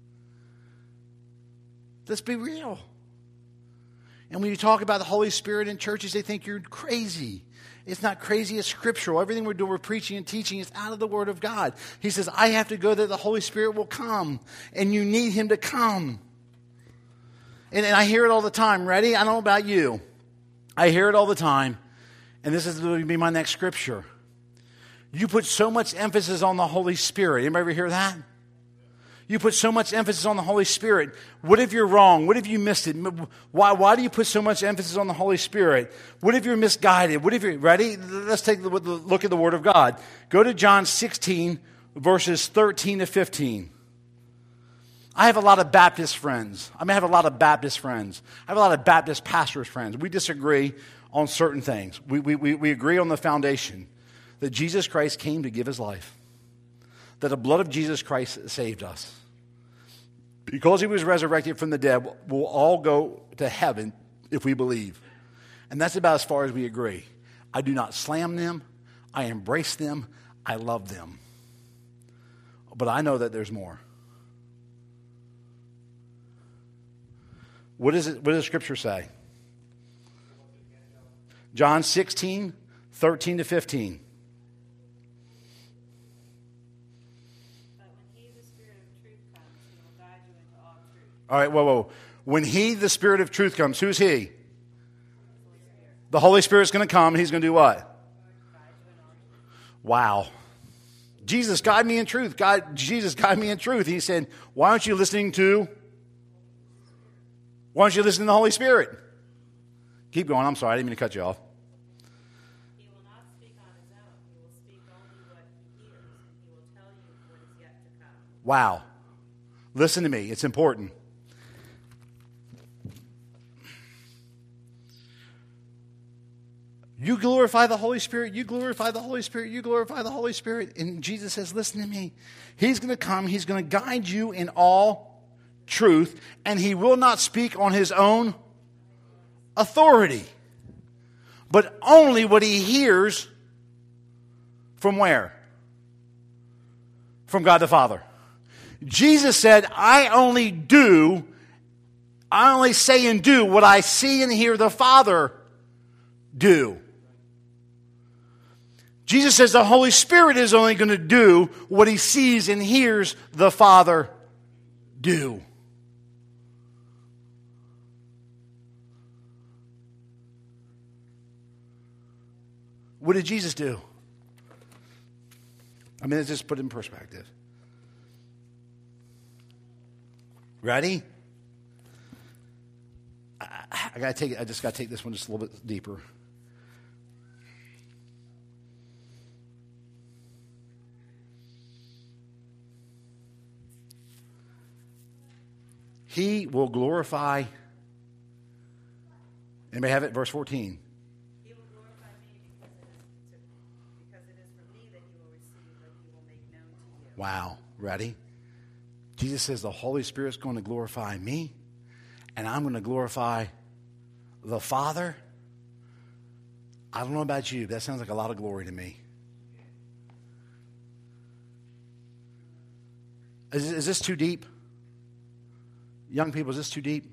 Let's be real. And when you talk about the Holy Spirit in churches, they think you're crazy. It's not crazy, it's scriptural. Everything we're doing, we're preaching and teaching is out of the Word of God. He says, I have to go that the Holy Spirit will come. And you need Him to come. And I hear it all the time. Ready? I don't know about you. I hear it all the time. And this is going to be my next scripture. You put so much emphasis on the Holy Spirit. Anybody ever hear that? You put so much emphasis on the Holy Spirit. What if you're wrong? What if you missed it? Why do you put so much emphasis on the Holy Spirit? What if you're misguided? What if you're ready? Let's take a look at the Word of God. Go to John 16, verses 13 to 15. I have a lot of Baptist friends. I have a lot of Baptist friends. I have a lot of Baptist pastors' friends. We disagree on certain things. We agree on the foundation that Jesus Christ came to give his life, that the blood of Jesus Christ saved us. Because he was resurrected from the dead, we'll all go to heaven if we believe. And that's about as far as we agree. I do not slam them. I embrace them. I love them. But I know that there's more. What does the Scripture say? John 16, 13 to 15. All right, whoa. When he, the Spirit of truth, comes, who's he? The Holy Spirit's going to come, and he's going to do what? Wow. Jesus, guide me in truth. Jesus, guide me in truth. He said, why aren't you listening to the Holy Spirit? Keep going. I'm sorry. I didn't mean to cut you off. He will not speak on his own. He will speak only what he hears, and he will tell you what is yet to come. Wow. Listen to me. It's important. You glorify the Holy Spirit, you glorify the Holy Spirit, you glorify the Holy Spirit. And Jesus says, listen to me. He's going to come, he's going to guide you in all truth, and he will not speak on his own authority, but only what he hears from where? From God the Father. Jesus said, I only say and do what I see and hear the Father do. Jesus says the Holy Spirit is only going to do what he sees and hears the Father do. What did Jesus do? Let's just put it in perspective. Ready? I just got to take this one just a little bit deeper. He will glorify. Anybody have it? Verse 14. He will glorify me because it is from me that you will receive what he will make known to you. Wow. Ready? Jesus says the Holy Spirit's going to glorify me, and I'm going to glorify the Father. I don't know about you, but that sounds like a lot of glory to me. Is this too deep? Young people, is this too deep?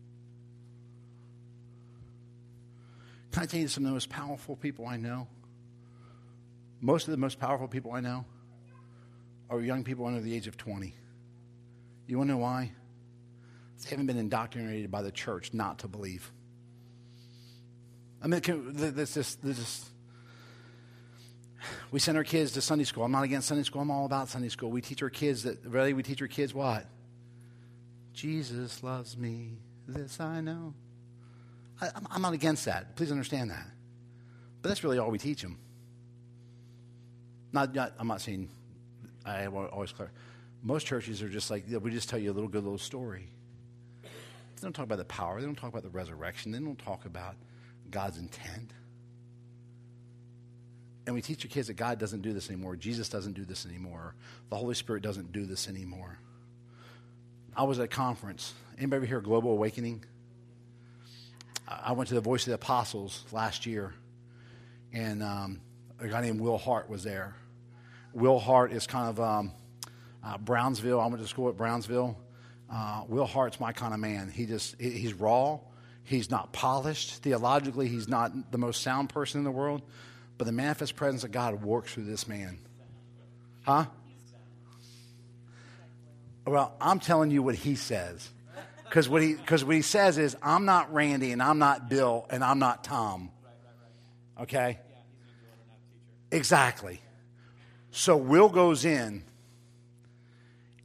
Can I tell you some of the most powerful people I know? Most of the most powerful people I know are young people under the age of 20. You want to know why? They haven't been indoctrinated by the church not to believe. We send our kids to Sunday school. I'm not against Sunday school. I'm all about Sunday school. We teach our kids what? Jesus loves me, this I know. I'm not against that. Please understand that. But that's really all we teach them. I'm not saying, I always clear. Most churches are just like, we just tell you a good little story. They don't talk about the power. They don't talk about the resurrection. They don't talk about God's intent. And we teach your kids that God doesn't do this anymore. Jesus doesn't do this anymore. The Holy Spirit doesn't do this anymore. I was at a conference. Anybody ever hear Global Awakening? I went to the Voice of the Apostles last year, and a guy named Will Hart was there. Will Hart is kind of Brownsville. I went to school at Brownsville. Will Hart's my kind of man. He's raw. He's not polished. Theologically, he's not the most sound person in the world, but the manifest presence of God works through this man. Huh? Well, I'm telling you what he says. Because what he says is, I'm not Randy, and I'm not Bill, and I'm not Tom. Okay? Exactly. So Will goes in,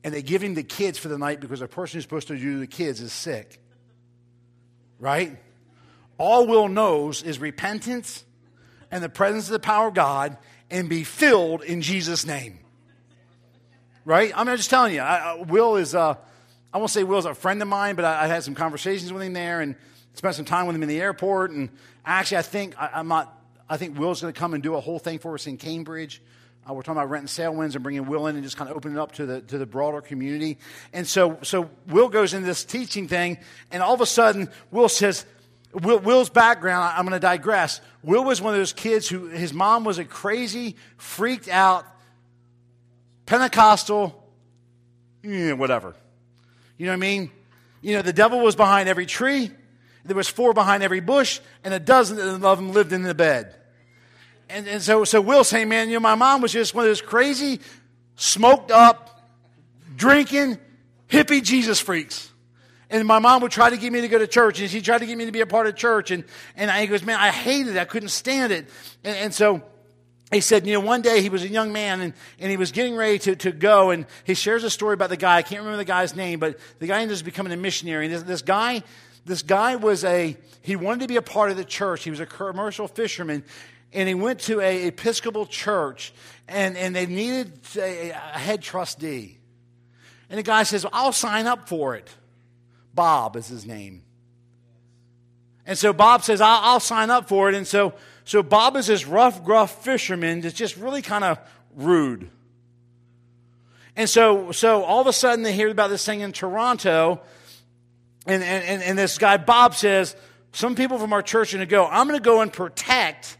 and they give him the kids for the night because the person who's supposed to do the kids is sick. Right? All Will knows is repentance and the presence of the power of God and be filled in Jesus' name. Right? I'm just telling you, Will is, I won't say Will's a friend of mine, but I had some conversations with him there and spent some time with him in the airport. And actually, I think Will's going to come and do a whole thing for us in Cambridge. We're talking about renting Sailwinds and bringing Will in and just kind of opening it up to the broader community. And so Will goes into this teaching thing, and all of a sudden, Will's background, I'm going to digress. Will was one of those kids who his mom was a crazy, freaked out, Pentecostal, whatever. You know what I mean? You know, the devil was behind every tree. There was 4 behind every bush, and a dozen of them lived in the bed. And so Will's saying, man, you know, my mom was just one of those crazy, smoked up, drinking, hippie Jesus freaks. And my mom would try to get me to go to church, and she tried to get me to be a part of church. And he goes, man, I hated it. I couldn't stand it. And so he said, you know, one day he was a young man, and he was getting ready to go, and he shares a story about the guy. I can't remember the guy's name, but the guy ended up becoming a missionary. And this guy was he wanted to be a part of the church. He was a commercial fisherman. And he went to an Episcopal church, and they needed a head trustee. And the guy says, I'll sign up for it. Bob is his name. And so Bob says, I'll sign up for it. And so Bob is this rough, gruff fisherman that's just really kind of rude. And so all of a sudden they hear about this thing in Toronto, and this guy Bob says, some people from our church are going to go. I'm going to go and protect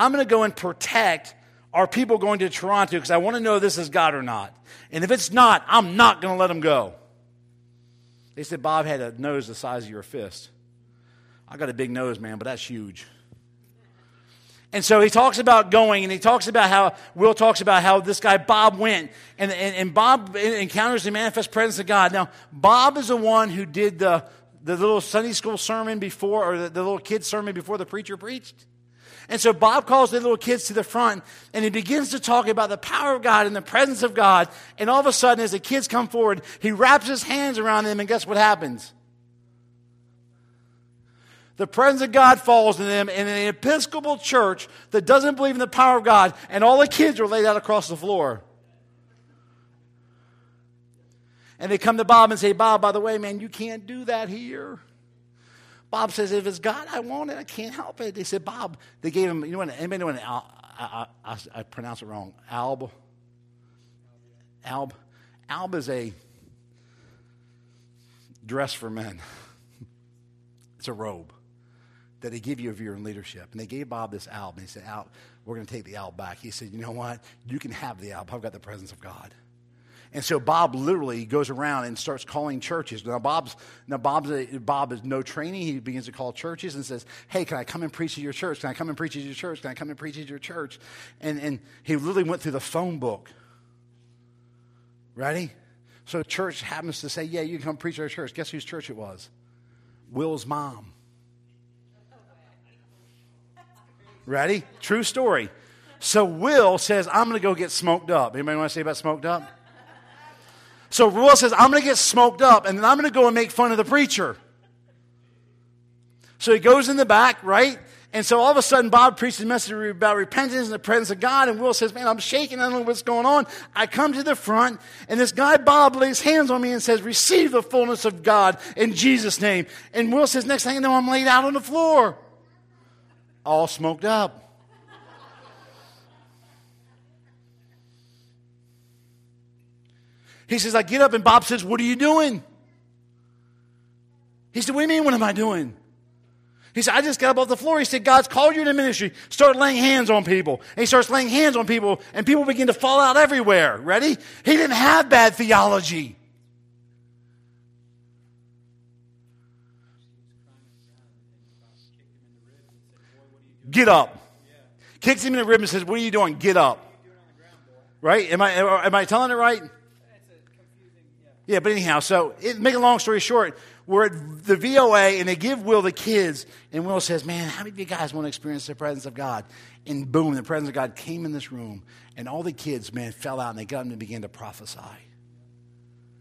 our people going to Toronto because I want to know if this is God or not. And if it's not, I'm not going to let them go. They said Bob had a nose the size of your fist. I got a big nose, man, but that's huge. And so he talks about going, and he talks about how, Will talks about how this guy Bob went, and Bob encounters the manifest presence of God. Now, Bob is the one who did the little Sunday school sermon before, or the little kids sermon before the preacher preached. And so Bob calls the little kids to the front, and he begins to talk about the power of God and the presence of God. And all of a sudden, as the kids come forward, he wraps his hands around them, and guess what happens? The presence of God falls on them in an Episcopal church that doesn't believe in the power of God, and all the kids are laid out across the floor. And they come to Bob and say, Bob, by the way, man, you can't do that here. Bob says, if it's God, I want it. I can't help it. They said, Bob, they gave him, you know what, anybody know what I pronounce it wrong. Alb is a dress for men. It's a robe that they give you if you're in leadership. And they gave Bob this alb. And he said, Alb, we're going to take the alb back. He said, you know what? You can have the alb. I've got the presence of God. And so Bob literally goes around and starts calling churches. Now Bob is no training. He begins to call churches and says, hey, can I come and preach at your church? Can I come and preach at your church? Can I come and preach at your church? And he literally went through the phone book. Ready? So the church happens to say, yeah, you can come preach at our church. Guess whose church it was? Will's mom. Ready? True story. So Will says, I'm going to go get smoked up. Anybody want to say about smoked up? So Will says, I'm going to get smoked up, and then I'm going to go and make fun of the preacher. So he goes in the back, right? And so all of a sudden, Bob preaches a message about repentance and the presence of God, and Will says, man, I'm shaking. I don't know what's going on. I come to the front, and this guy, Bob, lays hands on me and says, receive the fullness of God in Jesus' name. And Will says, next thing you know, I'm laid out on the floor, all smoked up. He says, I get up, and Bob says, what are you doing? He said, what do you mean, what am I doing? He said, I just got up off the floor. He said, God's called you to ministry. Start laying hands on people. And he starts laying hands on people, and people begin to fall out everywhere. Ready? He didn't have bad theology. Get up. Kicks him in the rib and says, what are you doing? Get up. Right? Am I telling it right? Yeah, but anyhow, so make a long story short, we're at the VOA, and they give Will the kids, and Will says, man, how many of you guys want to experience the presence of God? And boom, the presence of God came in this room, and all the kids, man, fell out, and they got them and began to prophesy.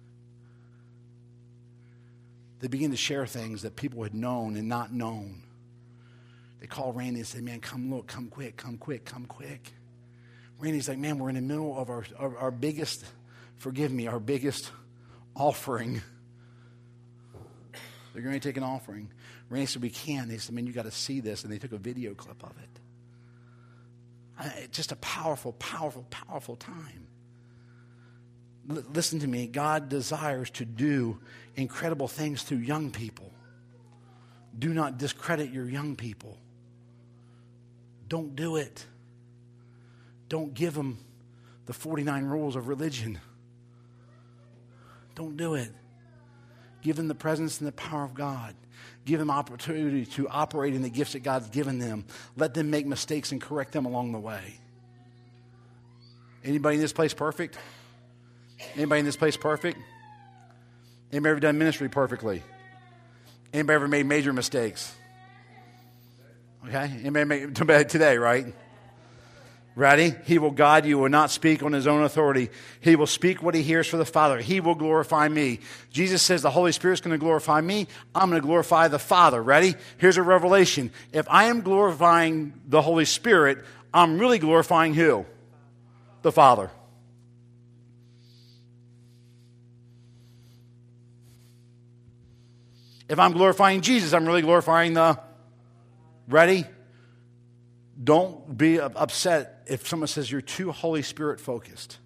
they began to share things that people had known and not known. They called Randy and said, man, come look, come quick, come quick, come quick. Randy's like, man, we're in the middle of our biggest, forgive me, our biggest offering. They're going to take an offering. Randy said, we can. They said, man, you got to see this. And they took a video clip of it. Just a powerful, powerful, powerful time. Listen to me. God desires to do incredible things through young people. Do not discredit your young people. Don't do it. Don't give them the 49 rules of religion. Don't do it. Give them the presence and the power of God. Give them opportunity to operate in the gifts that God's given them. Let them make mistakes and correct them along the way. Anybody in this place perfect? Anybody in this place perfect? Anybody ever done ministry perfectly? Anybody ever made major mistakes? Okay? Anybody make today, right? Ready? He will guide you, will not speak on his own authority. He will speak what he hears for the Father. He will glorify me. Jesus says the Holy Spirit's going to glorify me. I'm going to glorify the Father. Ready? Here's a revelation. If I am glorifying the Holy Spirit, I'm really glorifying who? The Father. If I'm glorifying Jesus, I'm really glorifying the... Ready? Don't be upset if someone says you're too Holy Spirit focused.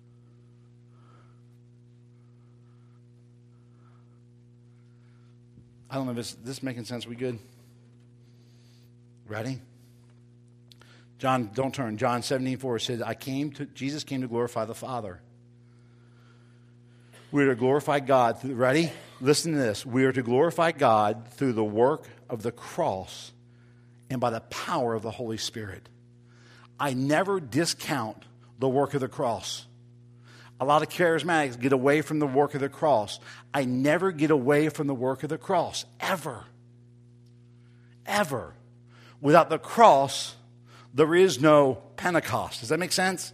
I don't know if this making sense. We good? Ready? John, don't turn. John 17:4 says, Jesus came to glorify the Father. We are to glorify God. Ready? Listen to this. We are to glorify God through the work of the cross and by the power of the Holy Spirit. I never discount the work of the cross. A lot of charismatics get away from the work of the cross. I never get away from the work of the cross. Ever. Ever. Without the cross, there is no Pentecost. Does that make sense?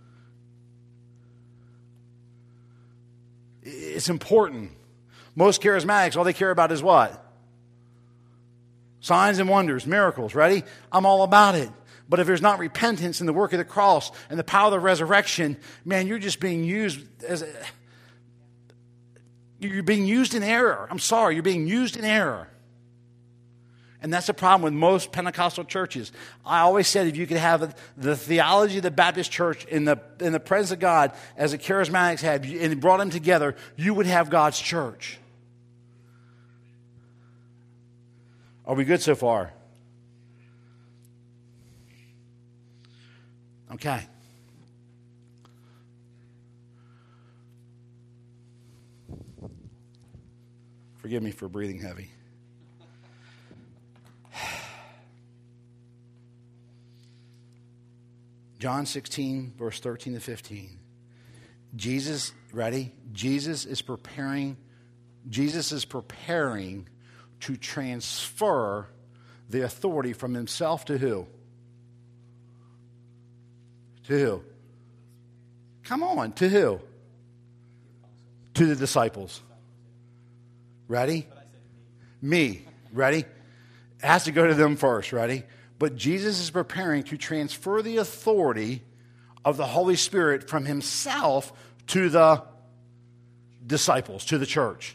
It's important. Most charismatics, all they care about is what? Signs and wonders, miracles, ready? I'm all about it. But if there's not repentance in the work of the cross and the power of the resurrection, man, you're just being used you're being used in error. I'm sorry, you're being used in error. And that's the problem with most Pentecostal churches. I always said if you could have the theology of the Baptist church in the presence of God as the charismatics had and brought them together, you would have God's church. Are we good so far? Okay. Forgive me for breathing heavy. John 16, verse 13 to 15. Jesus, ready? Jesus is preparing to transfer the authority from himself to who? To who? Come on, to who? To the disciples. Ready? Me. Ready? It has to go to them first. Ready? But Jesus is preparing to transfer the authority of the Holy Spirit from himself to the disciples, to the church.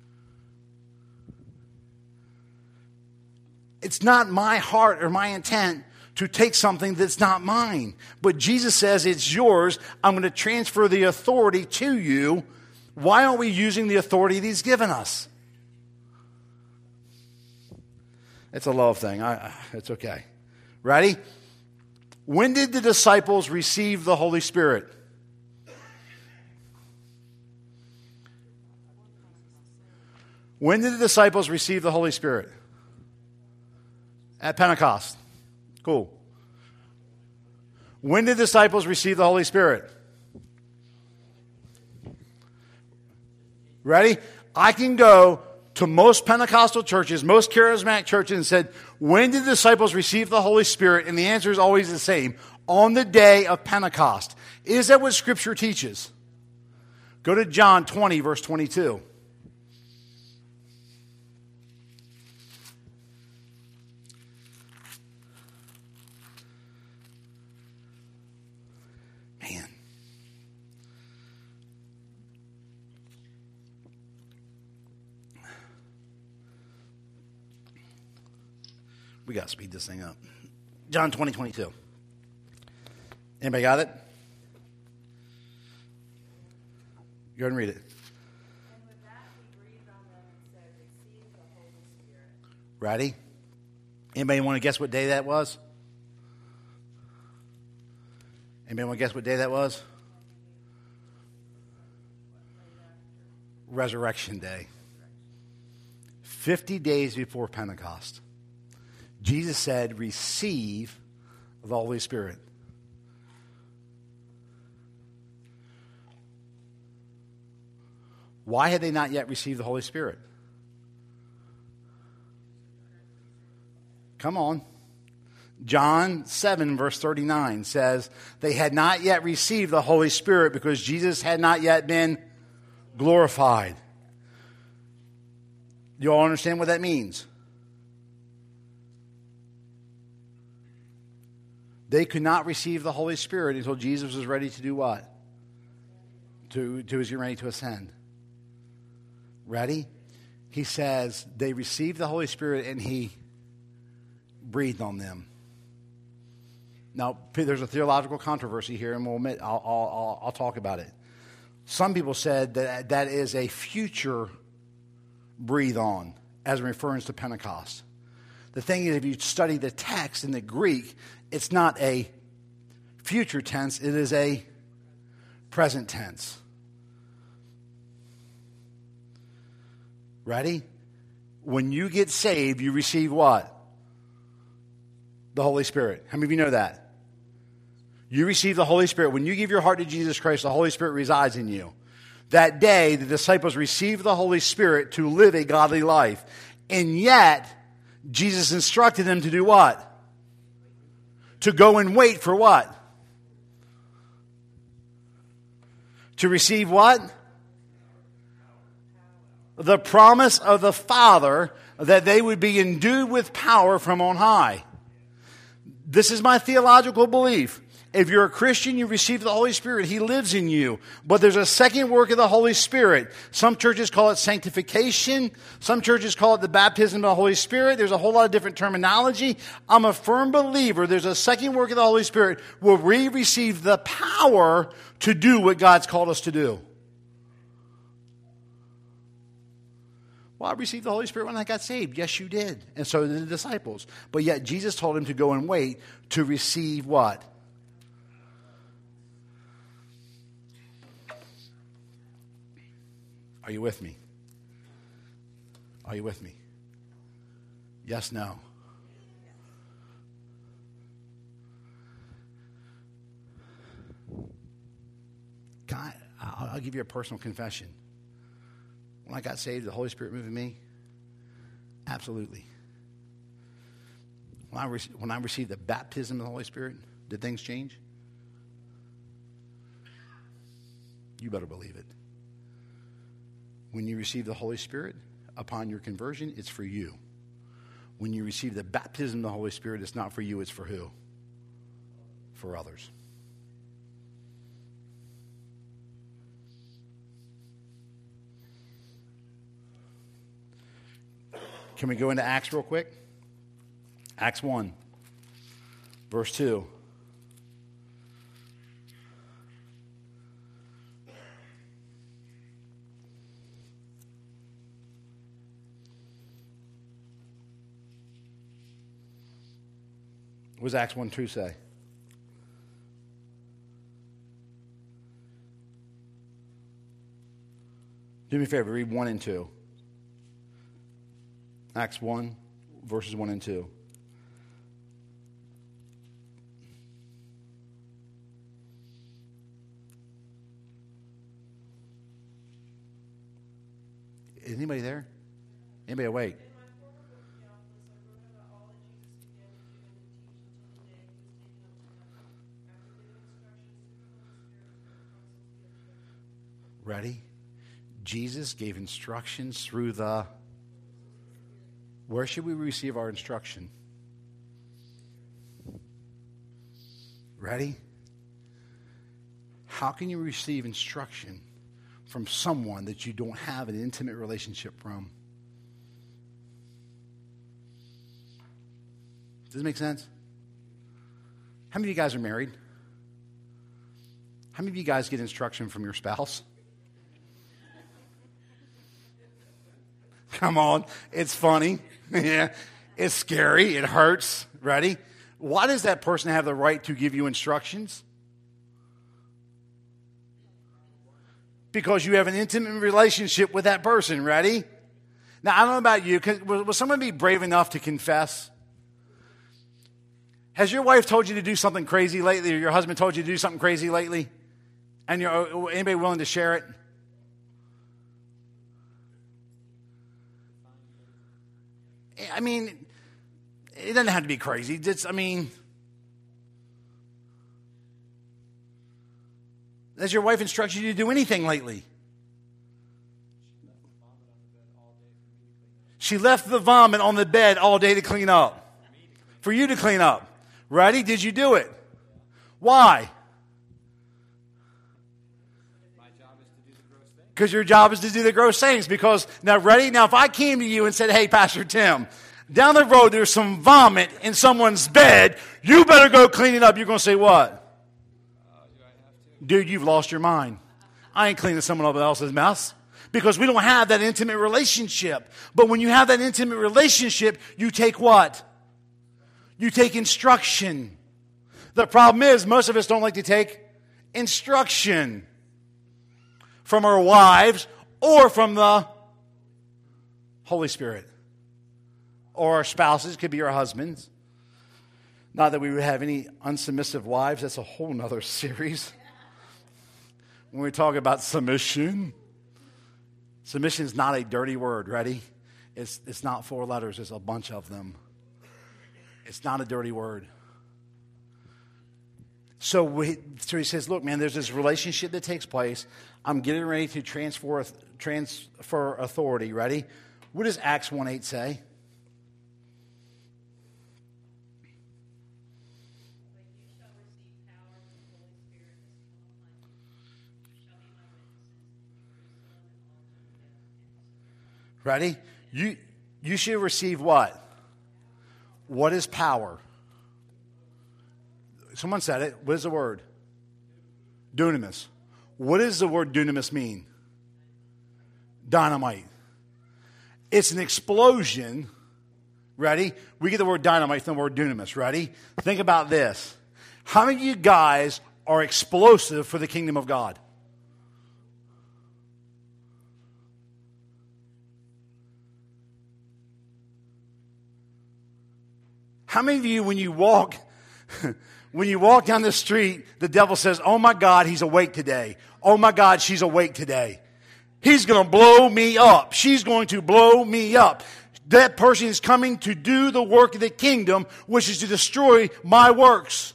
It's not my heart or my intent to take something that's not mine. But Jesus says it's yours. I'm going to transfer the authority to you. Why aren't we using the authority that he's given us? It's a love thing. It's okay. Ready? When did the disciples receive the Holy Spirit? When did the disciples receive the Holy Spirit? At Pentecost. Cool. When did the disciples receive the Holy Spirit? Ready? I can go to most Pentecostal churches, most charismatic churches, and said, when did the disciples receive the Holy Spirit? And the answer is always the same. On the day of Pentecost. Is that what Scripture teaches? Go to John 20, verse 22. We got to speed this thing up. John 20:22. Anybody got it? Go ahead and read it. And with that, he breathed on them and said, "Receive the Holy Spirit." Ready? Anybody want to guess what day that was? Anybody want to guess what day that was? Resurrection Day. 50 days before Pentecost. Jesus said, receive the Holy Spirit. Why had they not yet received the Holy Spirit? Come on. John 7, verse 39 says, they had not yet received the Holy Spirit because Jesus had not yet been glorified. You all understand what that means? They could not receive the Holy Spirit until Jesus was ready to do what? To was ready to ascend. Ready? He says they received the Holy Spirit and he breathed on them. Now, there's a theological controversy here, and we'll admit, I'll talk about it. Some people said that that is a future breathe on, as referring to Pentecost. The thing is, if you study the text in the Greek, it's not a future tense, it is a present tense. Ready? When you get saved, you receive what? The Holy Spirit. How many of you know that? You receive the Holy Spirit. When you give your heart to Jesus Christ, the Holy Spirit resides in you. That day, the disciples received the Holy Spirit to live a godly life. And yet, Jesus instructed them to do what? To go and wait for what? To receive what? The promise of the Father that they would be endued with power from on high. This is my theological belief. If you're a Christian, you receive the Holy Spirit. He lives in you. But there's a second work of the Holy Spirit. Some churches call it sanctification. Some churches call it the baptism of the Holy Spirit. There's a whole lot of different terminology. I'm a firm believer there's a second work of the Holy Spirit where we receive the power to do what God's called us to do. Well, I received the Holy Spirit when I got saved. Yes, you did. And so did the disciples. But yet Jesus told him to go and wait to receive what? Are you with me? Are you with me? Yes, no. God, I'll give you a personal confession. When I got saved, the Holy Spirit moved in me? Absolutely. When I received the baptism of the Holy Spirit, did things change? You better believe it. When you receive the Holy Spirit, upon your conversion, it's for you. When you receive the baptism of the Holy Spirit, it's not for you, it's for who? For others. Can we go into Acts real quick? Acts 1, verse 2. What does Acts 1:2 say? Do me a favor, read 1 and 2. Acts 1, verses 1 and 2. Is anybody there? Anybody awake? Ready? Jesus gave instructions through the... Where should we receive our instruction? Ready? How can you receive instruction from someone that you don't have an intimate relationship from? Does it make sense? How many of you guys are married? How many of you guys get instruction from your spouse? Come on. It's funny. Yeah. It's scary. It hurts. Ready? Why does that person have the right to give you instructions? Because you have an intimate relationship with that person. Ready? Now, I don't know about you. Will someone be brave enough to confess? Has your wife told you to do something crazy lately, or your husband told you to do something crazy lately? And anybody willing to share it? I mean, it doesn't have to be crazy. Has your wife instructed you to do anything lately? She left the vomit on the bed all day to clean up. For you to clean up. Ready? Did you do it? Why? Because your job is to do the gross things. Because, now ready? Now if I came to you and said, hey, Pastor Tim, down the road there's some vomit in someone's bed, you better go clean it up. You're going to say what? Dude, you've lost your mind. I ain't cleaning someone else's mess. Because we don't have that intimate relationship. But when you have that intimate relationship, you take what? You take instruction. The problem is most of us don't like to take instruction from our wives or from the Holy Spirit. Or our spouses. It could be our husbands. Not that we would have any unsubmissive wives. That's a whole nother series. When we talk about submission. Submission is not a dirty word. Ready? It's not 4 letters. There's a bunch of them. It's not a dirty word. So he says, look, man, there's this relationship that takes place. I'm getting ready to transfer authority. Ready? What does Acts 1:8 say? Ready? You should receive what? What is power? Someone said it. What is the word? Dunamis. What does the word dunamis mean? Dynamite. It's an explosion. Ready? We get the word dynamite from the word dunamis. Ready? Think about this. How many of you guys are explosive for the kingdom of God? How many of you, when you walk down the street, the devil says, oh my God, he's awake today. Oh my God, she's awake today. He's going to blow me up. She's going to blow me up. That person is coming to do the work of the kingdom, which is to destroy my works.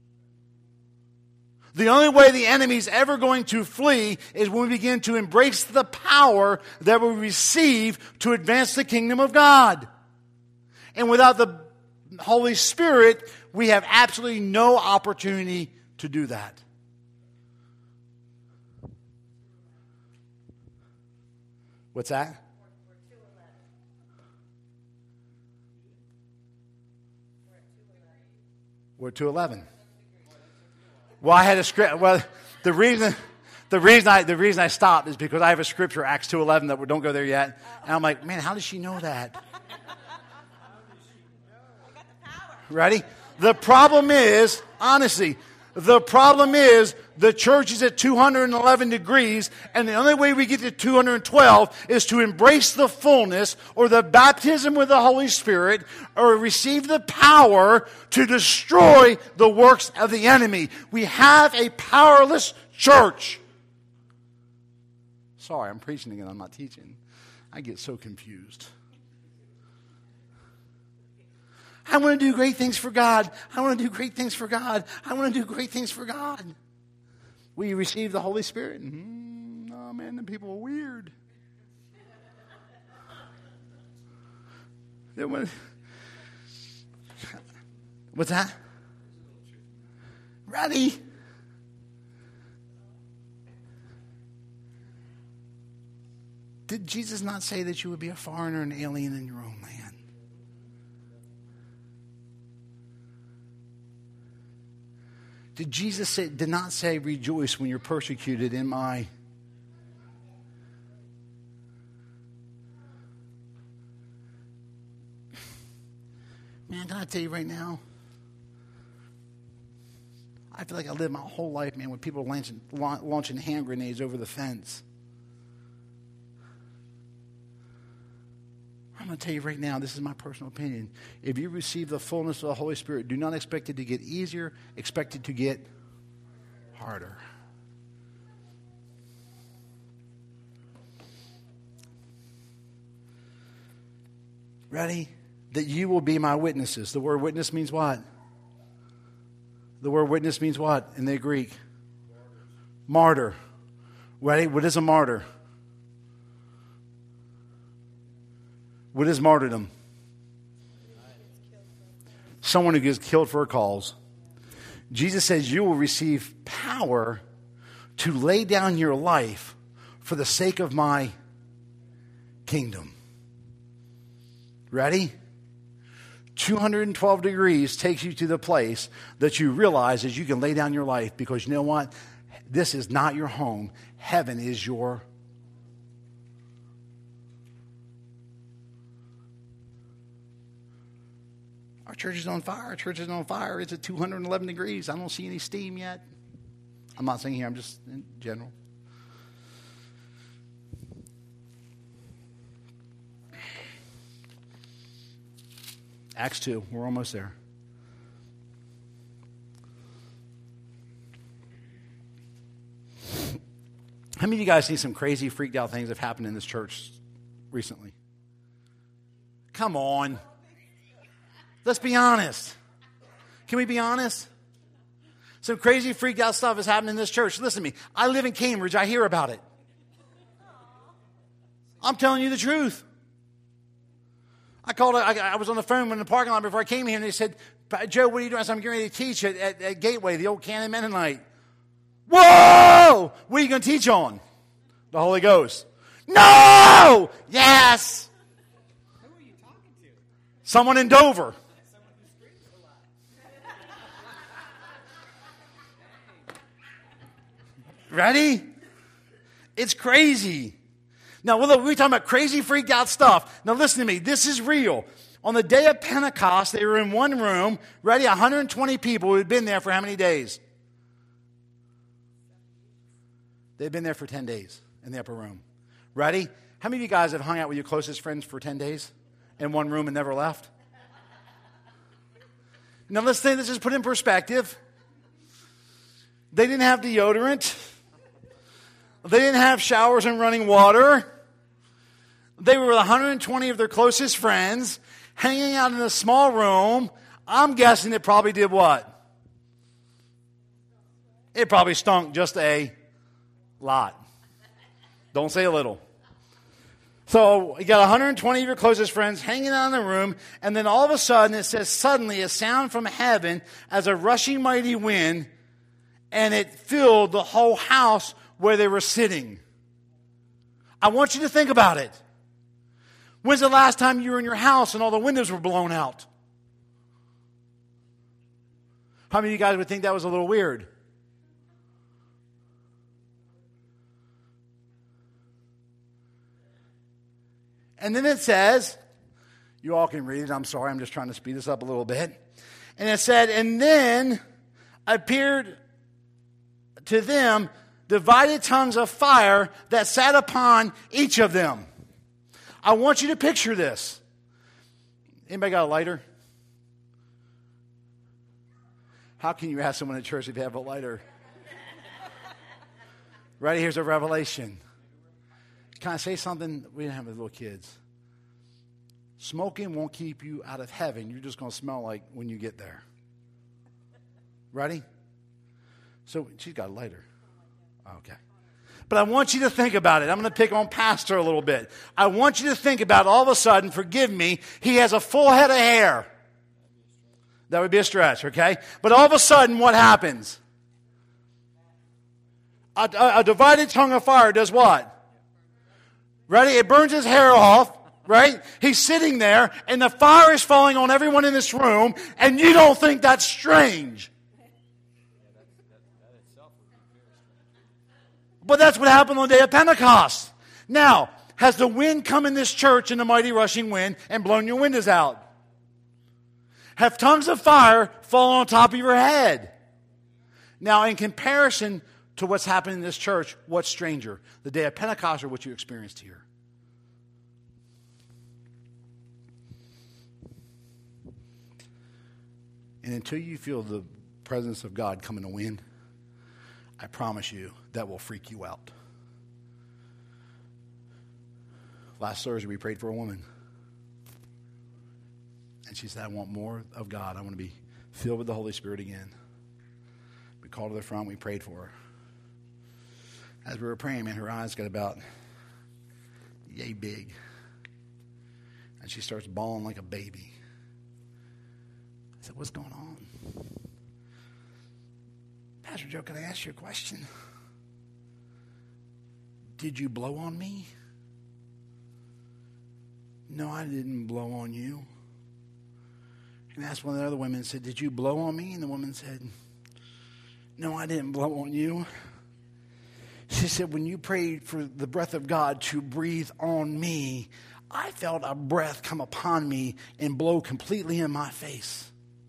The only way the enemy is ever going to flee is when we begin to embrace the power that we receive to advance the kingdom of God. And without the Holy Spirit, we have absolutely no opportunity to do that. What's that? We're 2:11. Well, I had a script. Well, the reason I stopped is because I have a scripture, Acts 2:11, that we don't go there yet. And I'm like, man, how does she know that? Ready? The problem is, honestly, the church is at 211 degrees, and the only way we get to 212 is to embrace the fullness or the baptism with the Holy Spirit or receive the power to destroy the works of the enemy. We have a powerless church. Sorry, I'm preaching again. I'm not teaching. I get so confused. I want to do great things for God. I want to do great things for God. I want to do great things for God. Will you receive the Holy Spirit? Oh, man, the people are weird. What's that? Ready? Did Jesus not say that you would be a foreigner and alien in your own land? Did Jesus did not say rejoice when you're persecuted in my... Man, can I tell you right now? I feel like I lived my whole life, man, with people launching hand grenades over the fence. I'm going to tell you right now, this is my personal opinion. If you receive the fullness of the Holy Spirit, do not expect it to get easier, expect it to get harder. Ready? That you will be my witnesses. The word witness means what? The word witness means what in the Greek? Martyr. Ready? What is a martyr? What is martyrdom? Someone who gets killed for a cause. Jesus says you will receive power to lay down your life for the sake of my kingdom. Ready? 212 degrees takes you to the place that you realize is you can lay down your life, because you know what? This is not your home. Heaven is your... Our church is on fire. Our church is on fire. It's at 211 degrees. I don't see any steam yet. I'm not saying here. I'm just in general. Acts 2. We're almost there. How many of you guys see some crazy, freaked out things that have happened in this church recently? Come on. Let's be honest. Can we be honest? Some crazy, freaked out stuff has happened in this church. Listen to me. I live in Cambridge. I hear about it. I'm telling you the truth. I was on the phone in the parking lot before I came here, and they said, Joe, what are you doing? I said, I'm getting ready to teach at Gateway, the old Canon Mennonite. Whoa! What are you going to teach on? The Holy Ghost. No! Yes! Who are you talking to? Someone in Dover. Someone who screams a lot. Ready? It's crazy. Now, look, we're talking about crazy, freaked out stuff. Now, listen to me. This is real. On the day of Pentecost, they were in one room, ready, 120 people who had been there for how many days? They'd been there for 10 days in the upper room. Ready? How many of you guys have hung out with your closest friends for 10 days in one room and never left? Now, let's just put it in perspective. They didn't have deodorant. They didn't have showers and running water. They were with 120 of their closest friends, hanging out in a small room. I'm guessing it probably did what? It probably stunk just a lot. Don't say a little. So you got 120 of your closest friends hanging out in the room, and then all of a sudden it says, suddenly a sound from heaven as a rushing mighty wind, and it filled the whole house where they were sitting. I want you to think about it. When's the last time you were in your house and all the windows were blown out? How many of you guys would think that was a little weird? And then it says, you all can read it, I'm sorry, I'm just trying to speed this up a little bit. And it said, and then appeared to them divided tongues of fire that sat upon each of them. I want you to picture this. Anybody got a lighter? How can you ask someone at church if they have a lighter? Right, here's a revelation. Can I say something? We didn't have little kids. Smoking won't keep you out of heaven. You're just going to smell like when you get there. Ready? So she's got a lighter. Okay. But I want you to think about it. I'm going to pick on Pastor a little bit. I want you to think about all of a sudden, forgive me, he has a full head of hair. That would be a stretch, okay? But all of a sudden, what happens? A divided tongue of fire does what? Ready? It burns his hair off, right? He's sitting there, and the fire is falling on everyone in this room, and you don't think that's strange. But that's what happened on the day of Pentecost. Now, has the wind come in this church in a mighty rushing wind and blown your windows out? Have tongues of fire fallen on top of your head? Now, in comparison to what's happened in this church, what's stranger? The day of Pentecost or what you experienced here? And until you feel the presence of God come in a wind, I promise you that will freak you out. Last Thursday, we prayed for a woman. And she said, I want more of God. I want to be filled with the Holy Spirit again. We called her to the front. We prayed for her. As we were praying, man, her eyes got about yay big. And she starts bawling like a baby. I said, what's going on? Pastor Joe, can I ask you a question? Did you blow on me? No, I didn't blow on you. And asked one of the other women and said, did you blow on me? And the woman said, no, I didn't blow on you. She said, when you prayed for the breath of God to breathe on me, I felt a breath come upon me and blow completely in my face.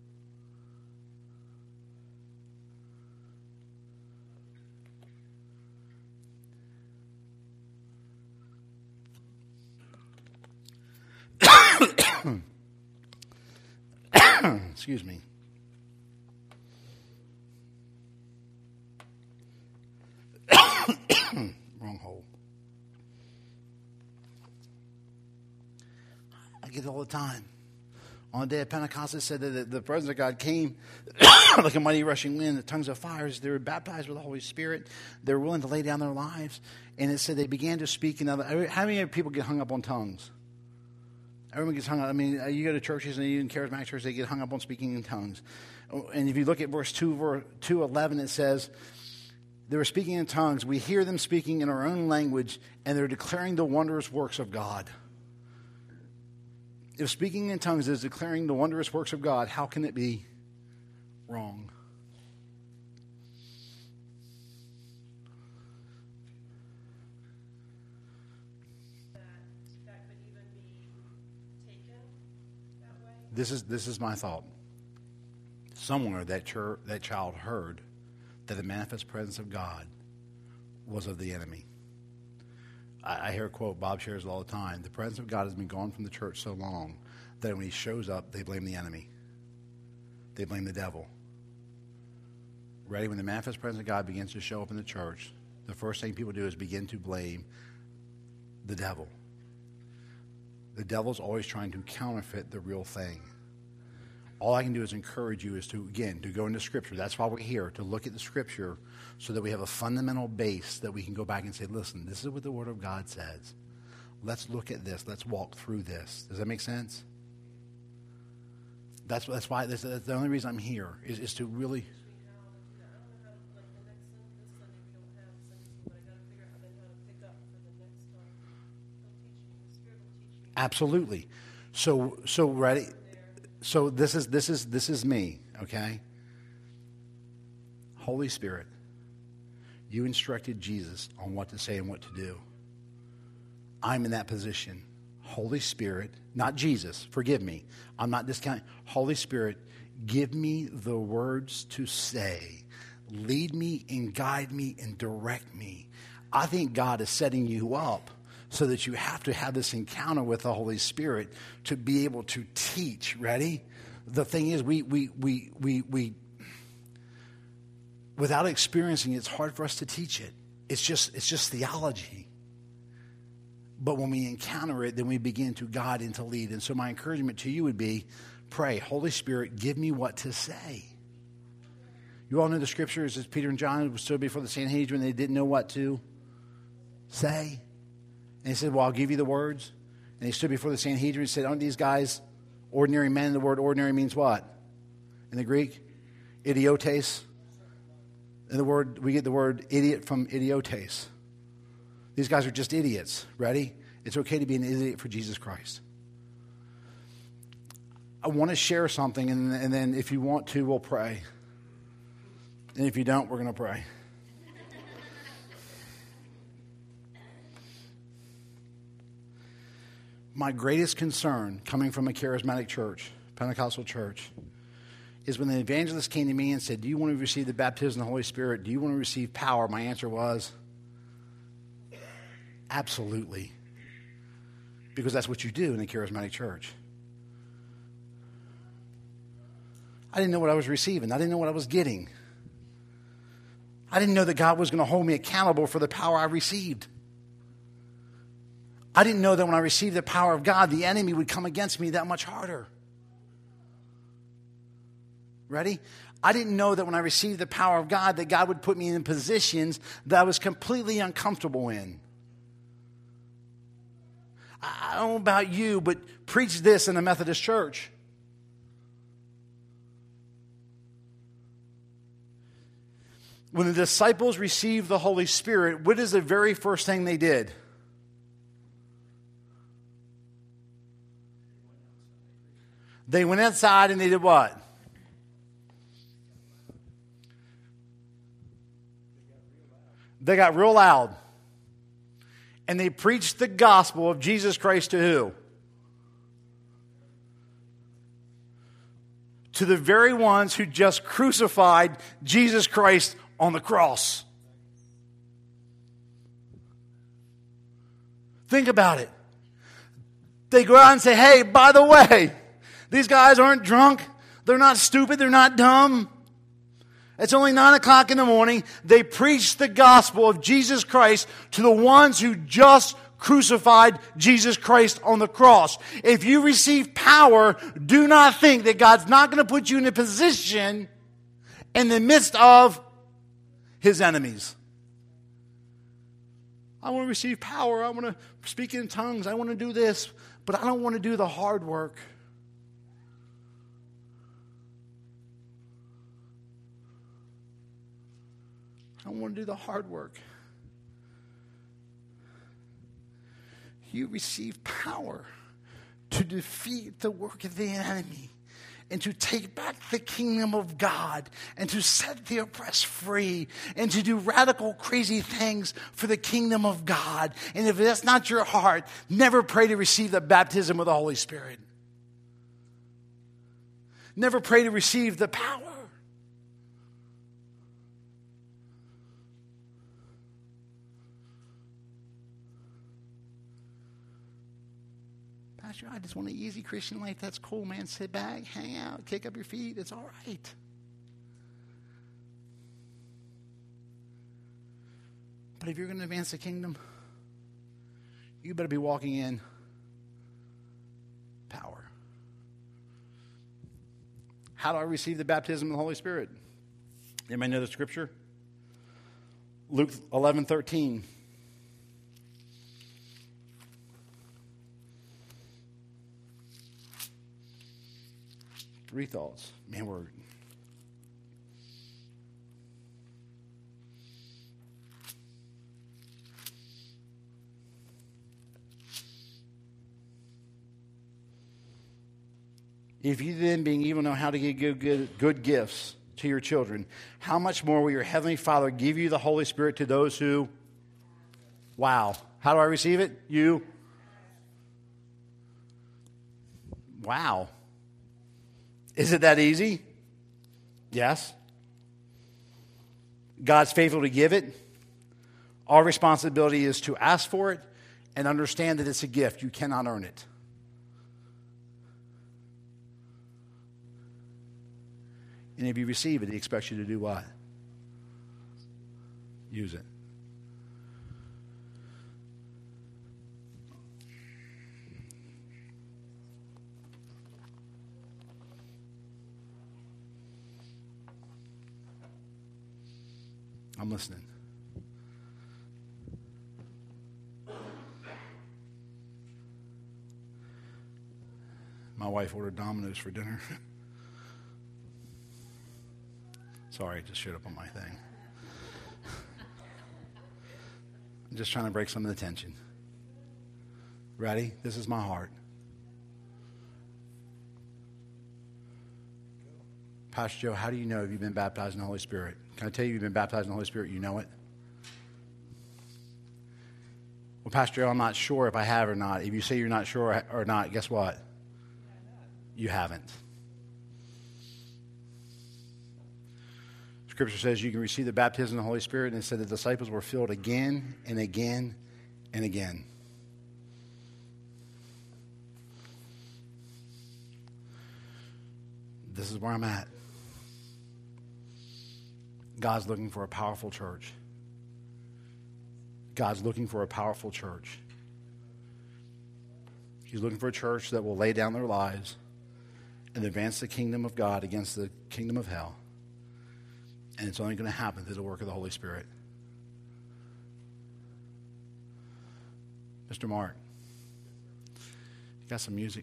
Excuse me. Wrong hole. I get it all the time. On the day of Pentecost, it said that the presence of God came like a mighty rushing wind, the tongues of fires. They were baptized with the Holy Spirit. They were willing to lay down their lives. And it said they began to speak in other. How many people get hung up on tongues? Everyone gets hung up. I mean, you go to churches and even charismatic churches, they get hung up on speaking in tongues. And if you look at verse 2:11, it says, they were speaking in tongues. We hear them speaking in our own language, and they're declaring the wondrous works of God. If speaking in tongues is declaring the wondrous works of God, how can it be wrong? This is my thought. Somewhere that child heard that the manifest presence of God was of the enemy. I hear a quote Bob shares all the time. The presence of God has been gone from the church so long that when he shows up, they blame the enemy. They blame the devil. Ready? When the manifest presence of God begins to show up in the church, the first thing people do is begin to blame the devil. The devil's always trying to counterfeit the real thing. All I can do is encourage you is to go into Scripture. That's why we're here, to look at the Scripture so that we have a fundamental base that we can go back and say, listen, this is what the Word of God says. Let's look at this. Let's walk through this. Does that make sense? That's why that's the only reason I'm here is to really... Absolutely. So ready. So this is me, okay? Holy Spirit, you instructed Jesus on what to say and what to do. I'm in that position. Holy Spirit, not Jesus, forgive me. I'm not discounting. Holy Spirit, give me the words to say. Lead me and guide me and direct me. I think God is setting you up so that you have to have this encounter with the Holy Spirit to be able to teach. Ready? The thing is, we without experiencing it, it's hard for us to teach it. It's just theology. But when we encounter it, then we begin to guide and to lead. And so my encouragement to you would be, pray, Holy Spirit, give me what to say. You all know the scriptures as Peter and John stood before the Sanhedrin, they didn't know what to say. And he said, well, I'll give you the words. And he stood before the Sanhedrin and said, aren't these guys ordinary men? The word ordinary means what? In the Greek? Idiotes. And we get the word idiot from idiotes. These guys are just idiots. Ready? It's okay to be an idiot for Jesus Christ. I want to share something, and then if you want to, we'll pray. And if you don't, we're going to pray. My greatest concern coming from a charismatic church, Pentecostal church, is when the evangelist came to me and said, do you want to receive the baptism of the Holy Spirit? Do you want to receive power? My answer was, absolutely. Because that's what you do in a charismatic church. I didn't know what I was receiving. I didn't know what I was getting. I didn't know that God was going to hold me accountable for the power I received. I didn't know that when I received the power of God, the enemy would come against me that much harder. Ready? I didn't know that when I received the power of God, that God would put me in positions that I was completely uncomfortable in. I don't know about you, but preach this in a Methodist church. When the disciples received the Holy Spirit, what is the very first thing they did? They went outside and they did what? They got real loud. And they preached the gospel of Jesus Christ to who? To the very ones who just crucified Jesus Christ on the cross. Think about it. They go out and say, hey, by the way, these guys aren't drunk. They're not stupid. They're not dumb. It's only 9 o'clock in the morning. They preached the gospel of Jesus Christ to the ones who just crucified Jesus Christ on the cross. If you receive power, do not think that God's not going to put you in a position in the midst of His enemies. I want to receive power. I want to speak in tongues. I want to do this. But I don't want to do the hard work. I don't want to do the hard work. You receive power to defeat the work of the enemy and to take back the kingdom of God and to set the oppressed free and to do radical, crazy things for the kingdom of God. And if that's not your heart, never pray to receive the baptism of the Holy Spirit. Never pray to receive the power. Pastor, I just want an easy Christian life. That's cool, man. Sit back, hang out, kick up your feet. It's all right. But if you're going to advance the kingdom, you better be walking in power. How do I receive the baptism of the Holy Spirit? Anybody know the scripture? Luke 11:13. Three thoughts. Man, we're... If you then, being evil, know how to give good gifts to your children, how much more will your heavenly Father give you the Holy Spirit to those who... Wow. How do I receive it? You... Wow. Is it that easy? Yes. God's faithful to give it. Our responsibility is to ask for it and understand that it's a gift. You cannot earn it. And if you receive it, He expects you to do what? Use it. I'm listening. My wife ordered Domino's for dinner. Sorry, it just showed up on my thing. I'm just trying to break some of the tension. Ready? This is my heart. Pastor Joe, how do you know if you've been baptized in the Holy Spirit? Can I tell you you've been baptized in the Holy Spirit? You know it? Well, Pastor, I'm not sure if I have or not. If you say you're not sure or not, guess what? You haven't. Scripture says you can receive the baptism of the Holy Spirit, and it said the disciples were filled again and again and again. This is where I'm at. God's looking for a powerful church. God's looking for a powerful church. He's looking for a church that will lay down their lives and advance the kingdom of God against the kingdom of hell. And it's only going to happen through the work of the Holy Spirit. Mr. Mark, you got some music?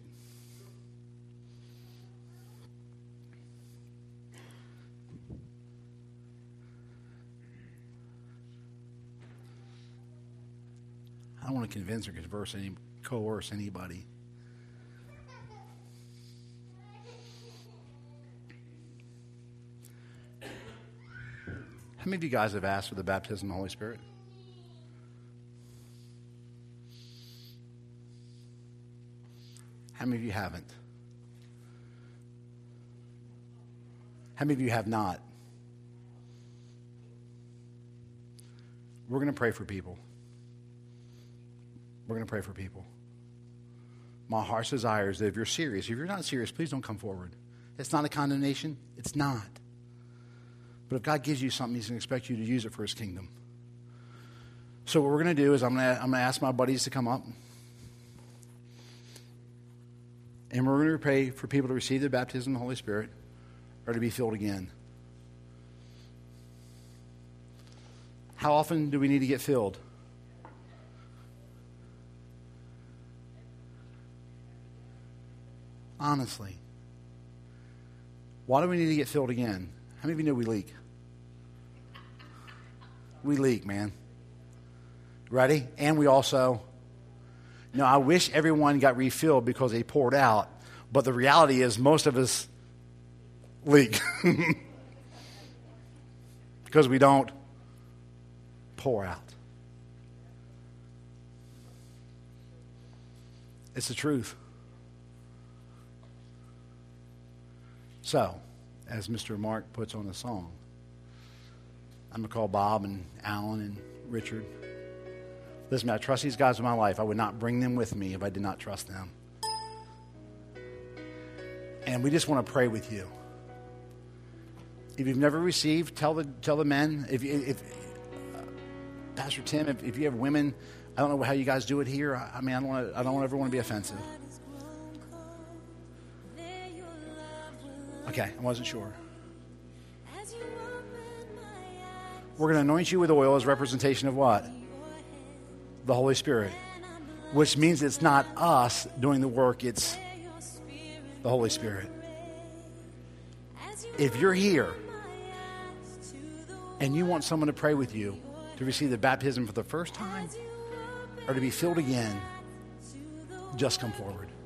I don't want to convince or coerce anybody. How many of you guys have asked for the baptism of the Holy Spirit? How many of you haven't? How many of you have not? We're going to pray for people. We're going to pray for people. My heart's desire is that if you're serious, if you're not serious, please don't come forward. It's not a condemnation. It's not. But if God gives you something, He's going to expect you to use it for His kingdom. So what we're going to do is I'm going to ask my buddies to come up. And we're going to pray for people to receive the baptism of the Holy Spirit or to be filled again. How often do we need to get filled? Honestly. Why do we need to get filled again? How many of you know we leak? We leak, man. Ready? And we also... No, I wish everyone got refilled because they poured out. But the reality is most of us leak. Because we don't pour out. It's the truth. So, as Mr. Mark puts on the song, I'm going to call Bob and Alan and Richard. Listen, I trust these guys in my life. I would not bring them with me if I did not trust them. And we just want to pray with you. If you've never received, tell the men. If Pastor Tim, if you have women, I don't know how you guys do it here. I mean, I don't ever want to be offensive. Okay, I wasn't sure. We're going to anoint you with oil as representation of what? The Holy Spirit. Which means it's not us doing the work, it's the Holy Spirit. If you're here and you want someone to pray with you to receive the baptism for the first time or to be filled again, just come forward.